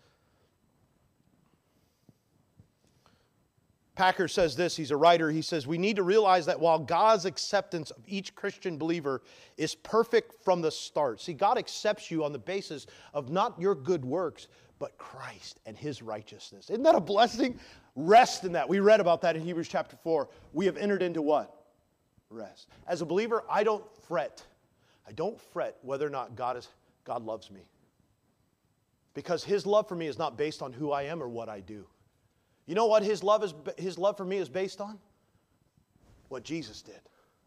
Packer says this, he's a writer, he says, we need to realize that while God's acceptance of each Christian believer is perfect from the start. See, God accepts you on the basis of not your good works, but Christ and His righteousness. Isn't that a blessing? Rest in that. We read about that in Hebrews chapter 4. We have entered into what? Rest. As a believer, I don't fret. I don't fret whether or not God loves me. Because His love for me is not based on who I am or what I do. You know what His love for me is based on? What Jesus did.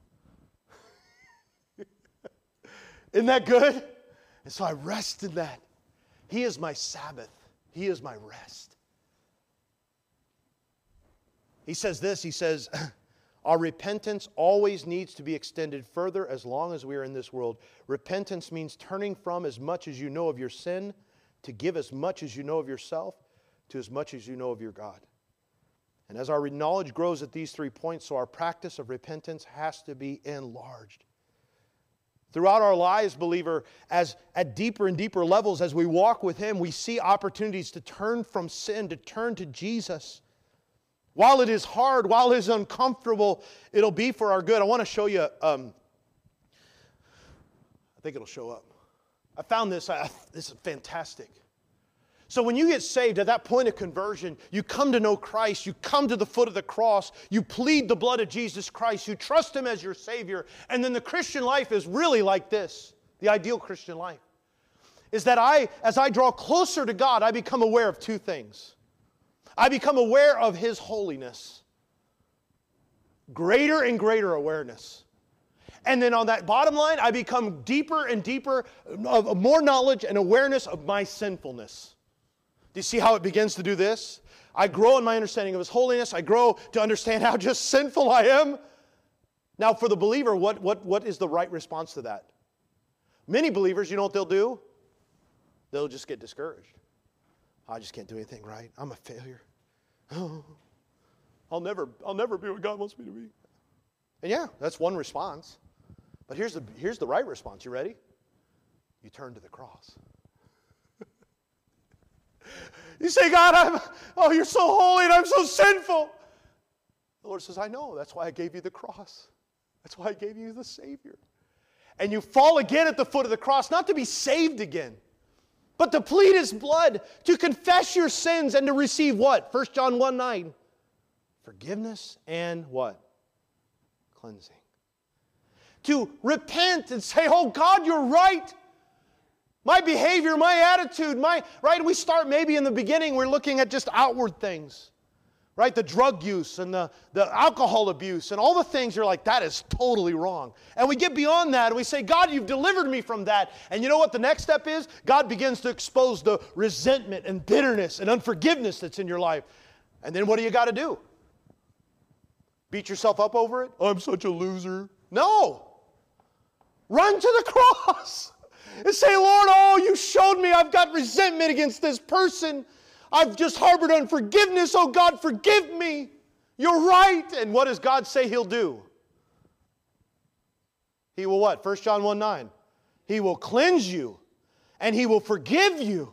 Isn't that good? And so I rest in that. He is my Sabbath. He is my rest. He says this, he says, our repentance always needs to be extended further as long as we are in this world. Repentance means turning from as much as you know of your sin to give as much as you know of yourself to as much as you know of your God. And as our knowledge grows at these 3 points, so our practice of repentance has to be enlarged. Throughout our lives, believer, as at deeper and deeper levels, as we walk with Him, we see opportunities to turn from sin, to turn to Jesus. While it is hard, while it is uncomfortable, it'll be for our good. I want to show you, I think it'll show up. I found this, this is fantastic. So when you get saved, at that point of conversion, you come to know Christ, you come to the foot of the cross, you plead the blood of Jesus Christ, you trust Him as your Savior, and then the Christian life is really like this, the ideal Christian life, is that as I draw closer to God, I become aware of 2 things. I become aware of His holiness, greater and greater awareness. And then on that bottom line, I become deeper and deeper, of more knowledge and awareness of my sinfulness. Do you see how it begins to do this? I grow in my understanding of His holiness. I grow to understand how just sinful I am. Now, for the believer, what is the right response to that? Many believers, you know what they'll do? They'll just get discouraged. I just can't do anything right. I'm a failure. Oh, I'll never be what God wants me to be. And yeah, that's one response. But here's the right response. You ready? You turn to the cross. You say, God, you're so holy and I'm so sinful. The Lord says, I know. That's why I gave you the cross. That's why I gave you the Savior. And you fall again at the foot of the cross, not to be saved again, but to plead His blood, to confess your sins, and to receive what? 1 John 1:9. Forgiveness and what? Cleansing. To repent and say, oh God, you're right. My behavior, my attitude, right? We start maybe in the beginning, we're looking at just outward things. Right? The drug use and the alcohol abuse and all the things, you're like, that is totally wrong. And we get beyond that and we say, God, you've delivered me from that. And you know what the next step is? God begins to expose the resentment and bitterness and unforgiveness that's in your life. And then what do you got to do? Beat yourself up over it? Oh, I'm such a loser. No. Run to the cross and say, Lord, you showed me I've got resentment against this person. I've just harbored unforgiveness. Oh, God, forgive me. You're right. And what does God say He'll do? He will what? 1 John 1:9. He will cleanse you and He will forgive you.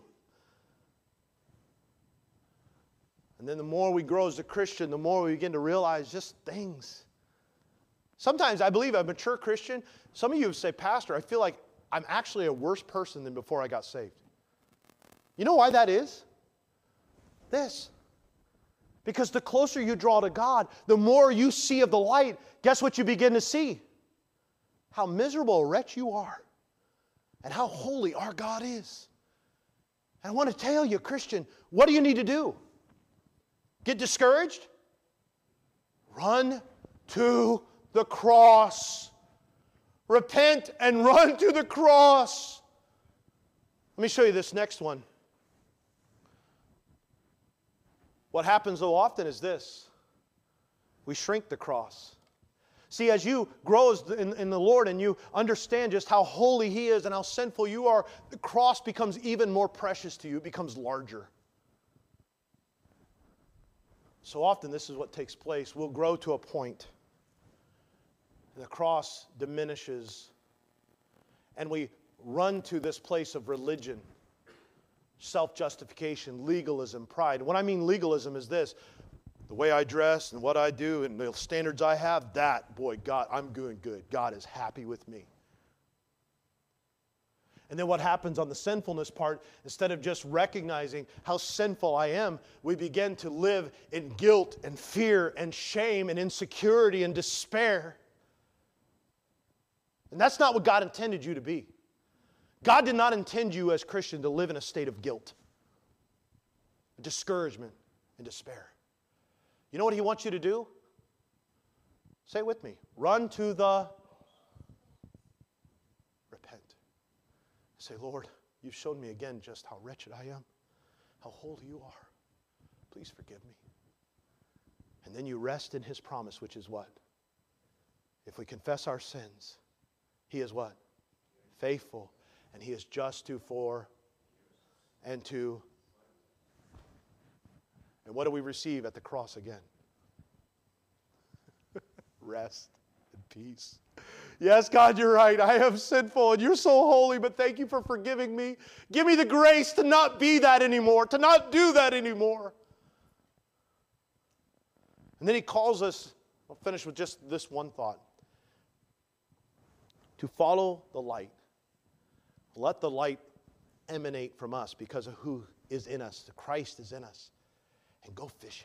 And then the more we grow as a Christian, the more we begin to realize just things. Sometimes I believe a mature Christian, some of you say, Pastor, I feel like I'm actually a worse person than before I got saved. You know why that is? This. Because the closer you draw to God, the more you see of the light, guess what you begin to see? How miserable a wretch you are. And how holy our God is. And I want to tell you, Christian, what do you need to do? Get discouraged? Run to the cross. Repent and run to the cross. Let me show you this next one. What happens so often is this. We shrink the cross. See, as you grow in the Lord and you understand just how holy He is and how sinful you are, the cross becomes even more precious to you. It becomes larger. So often this is what takes place. We'll grow to a point. The cross diminishes. And we run to this place of religion. Self-justification, legalism, pride. What I mean legalism is this. The way I dress and what I do and the standards I have, boy, God, I'm doing good. God is happy with me. And then what happens on the sinfulness part, instead of just recognizing how sinful I am, we begin to live in guilt and fear and shame and insecurity and despair. And that's not what God intended you to be. God did not intend you as a Christian to live in a state of guilt, discouragement, and despair. You know what He wants you to do? Say it with me. Run to the... Repent. Say, Lord, you've shown me again just how wretched I am, how holy you are. Please forgive me. And then you rest in His promise, which is what? If we confess our sins, He is what? Faithful. And He is just to and what do we receive at the cross again? Rest and peace. Yes, God, you're right. I am sinful and you're so holy, but thank you for forgiving me. Give me the grace to not be that anymore, to not do that anymore. And then He calls us, I'll finish with just this one thought, to follow the light. Let the light emanate from us because of who is in us. The Christ is in us. And go fishing.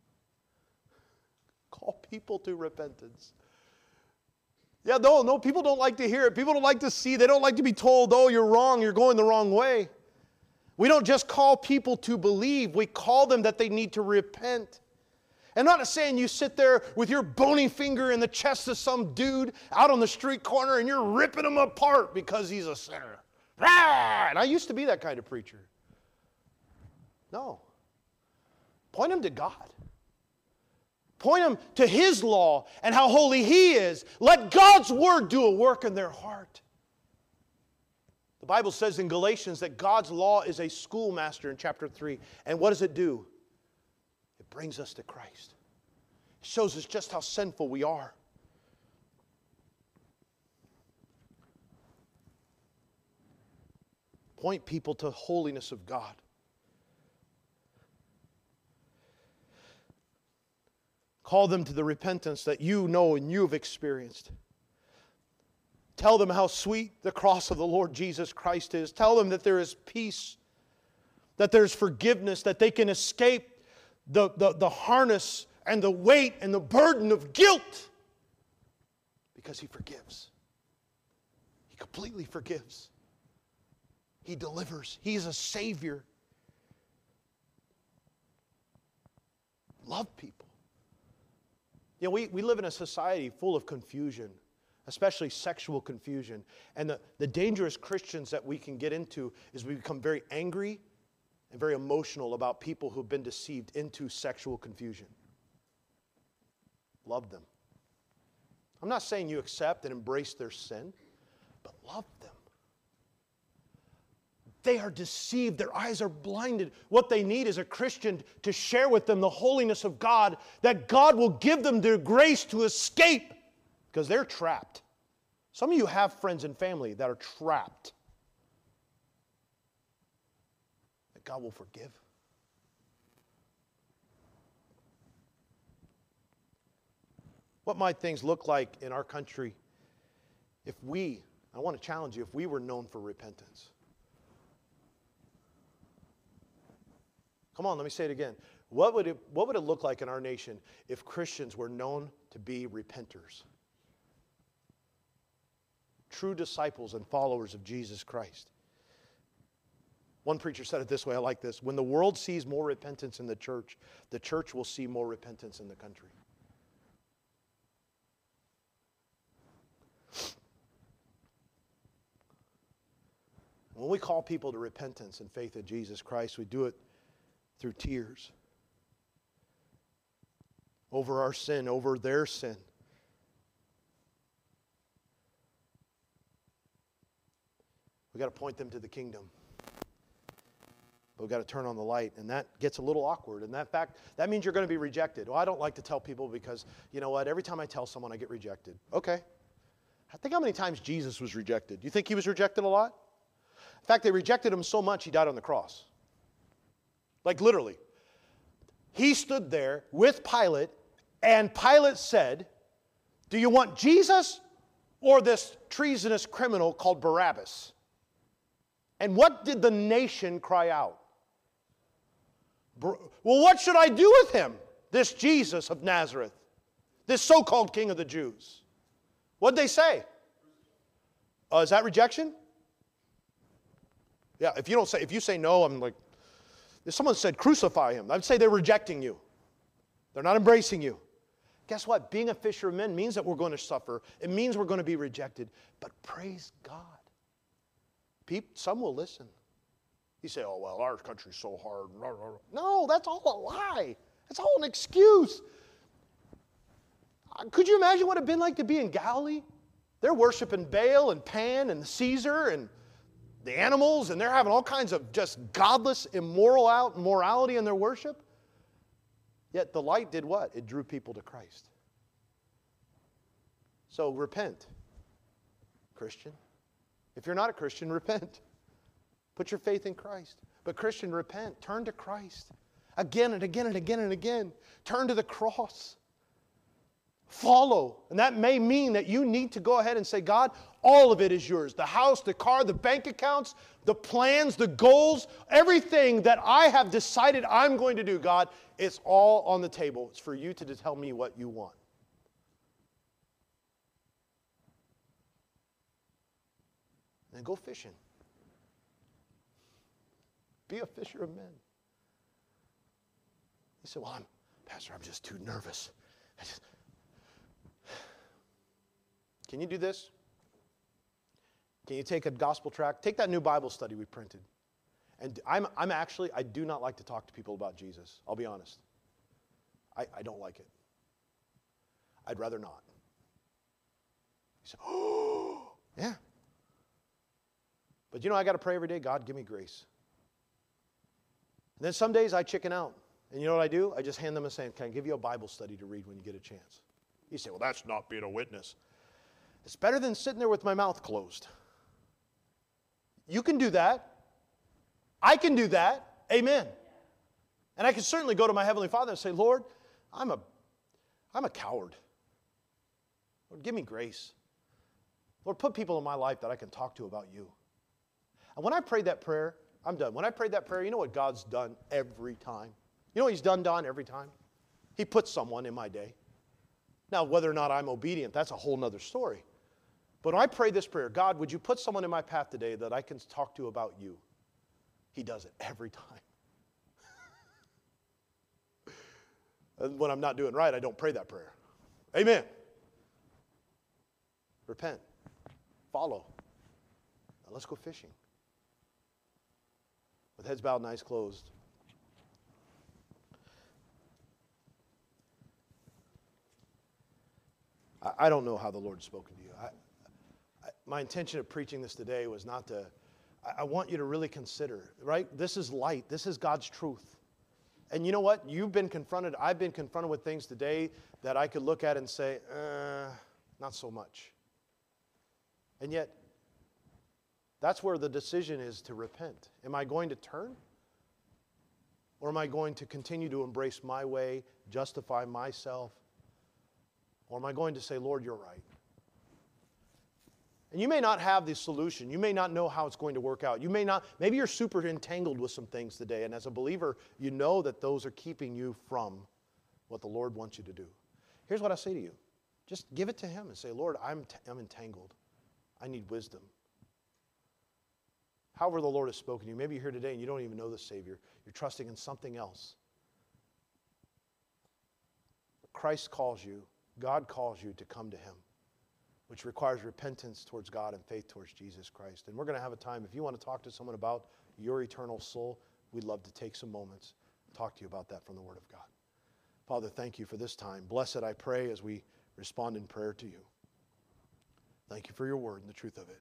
Call people to repentance. Yeah, no, people don't like to hear it. People don't like to see. They don't like to be told, oh, you're wrong, you're going the wrong way. We don't just call people to believe. We call them that they need to repent. And not saying you sit there with your bony finger in the chest of some dude out on the street corner and you're ripping him apart because he's a sinner. And I used to be that kind of preacher. No. Point him to God. Point them to His law and how holy He is. Let God's Word do a work in their heart. The Bible says in Galatians that God's law is a schoolmaster in chapter 3. And what does it do? It brings us to Christ. It shows us just how sinful we are. Point people to the holiness of God. Call them to the repentance that you know and you have experienced. Tell them how sweet the cross of the Lord Jesus Christ is. Tell them that there is peace, that there's forgiveness, that they can escape the harness and the weight and the burden of guilt because He forgives. He completely forgives. He delivers. He's a Savior. Love people. You know, we live in a society full of confusion, especially sexual confusion. And the dangerous Christians that we can get into is we become very angry and very emotional about people who've been deceived into sexual confusion. Love them. I'm not saying you accept and embrace their sin, but love them. They are deceived. Their eyes are blinded. What they need is a Christian to share with them the holiness of God, that God will give them the grace to escape because they're trapped. Some of you have friends and family that are trapped. That God will forgive. What might things look like in our country if I want to challenge you, if we were known for repentance? Come on, let me say it again. What would it look like in our nation if Christians were known to be repenters? True disciples and followers of Jesus Christ. One preacher said it this way, I like this. When the world sees more repentance in the church will see more repentance in the country. When we call people to repentance and faith in Jesus Christ, we do it through tears over our sin, over their sin. We've got to point them to the kingdom. But we've got to turn on the light, and that gets a little awkward. And that means you're going to be rejected. Well, I don't like to tell people because, you know what, every time I tell someone I get rejected. Okay. Think how many times Jesus was rejected. Do you think He was rejected a lot? In fact, they rejected Him so much He died on the cross. Like literally. He stood there with Pilate, and Pilate said, do you want Jesus or this treasonous criminal called Barabbas? And what did the nation cry out? Well, what should I do with him? This Jesus of Nazareth, this so-called King of the Jews. What'd they say? Is that rejection? Yeah, if you say no, I'm like, if someone said crucify him, I'd say they're rejecting you. They're not embracing you. Guess what? Being a fisher of men means that we're going to suffer. It means we're going to be rejected. But praise God. Some will listen. You say, oh, well, our country's so hard. No, that's all a lie. That's all an excuse. Could you imagine what it would have been like to be in Galilee? They're worshiping Baal and Pan and Caesar and the animals, and they're having all kinds of just godless, immoral morality in their worship. Yet the light did what? It drew people to Christ. So repent, Christian. If you're not a Christian, repent. Put your faith in Christ. But Christian, repent. Turn to Christ. Again and again and again and again. Turn to the cross. Follow. And that may mean that you need to go ahead and say, God, all of it is yours. The house, the car, the bank accounts, the plans, the goals, everything that I have decided I'm going to do, God, it's all on the table. It's for you to tell me what you want. And then go fishing. Be a fisher of men. You say, well, Pastor, I'm just too nervous. Can you do this? Can you take a gospel tract? Take that new Bible study we printed. And I do not like to talk to people about Jesus. I'll be honest. I don't like it. I'd rather not. You say, oh, yeah. But I got to pray every day, God, give me grace. And then some days I chicken out. And you know what I do? I just hand them a saying, can I give you a Bible study to read when you get a chance? You say, well, that's not being a witness. It's better than sitting there with my mouth closed. You can do that. I can do that. Amen. And I can certainly go to my Heavenly Father and say, Lord, I'm a coward. Lord, give me grace. Lord, put people in my life that I can talk to about you. And when I prayed that prayer, I'm done. When I prayed that prayer, you know what God's done every time? You know what He's done, Don, every time? He puts someone in my day. Now, whether or not I'm obedient, that's a whole other story. But when I pray this prayer, God, would you put someone in my path today that I can talk to about you? He does it every time. And when I'm not doing right, I don't pray that prayer. Amen. Repent. Follow. Now let's go fishing. With heads bowed and eyes closed. I don't know how the Lord's spoken to you. My intention of preaching this today was not to, I want you to really consider, right? This is light. This is God's truth. And you know what? I've been confronted with things today that I could look at and say, not so much. And yet, that's where the decision is to repent. Am I going to turn? Or am I going to continue to embrace my way, justify myself? Or am I going to say, Lord, you're right? And you may not have the solution. You may not know how it's going to work out. Maybe you're super entangled with some things today. And as a believer, you know that those are keeping you from what the Lord wants you to do. Here's what I say to you. Just give it to Him and say, Lord, I'm entangled. I need wisdom. However the Lord has spoken to you. Maybe you're here today and you don't even know the Savior. You're trusting in something else. Christ calls you. God calls you to come to Him, which requires repentance towards God and faith towards Jesus Christ. And we're going to have a time, if you want to talk to someone about your eternal soul, we'd love to take some moments and talk to you about that from the Word of God. Father, thank you for this time. Bless it, I pray, as we respond in prayer to you. Thank you for your word and the truth of it.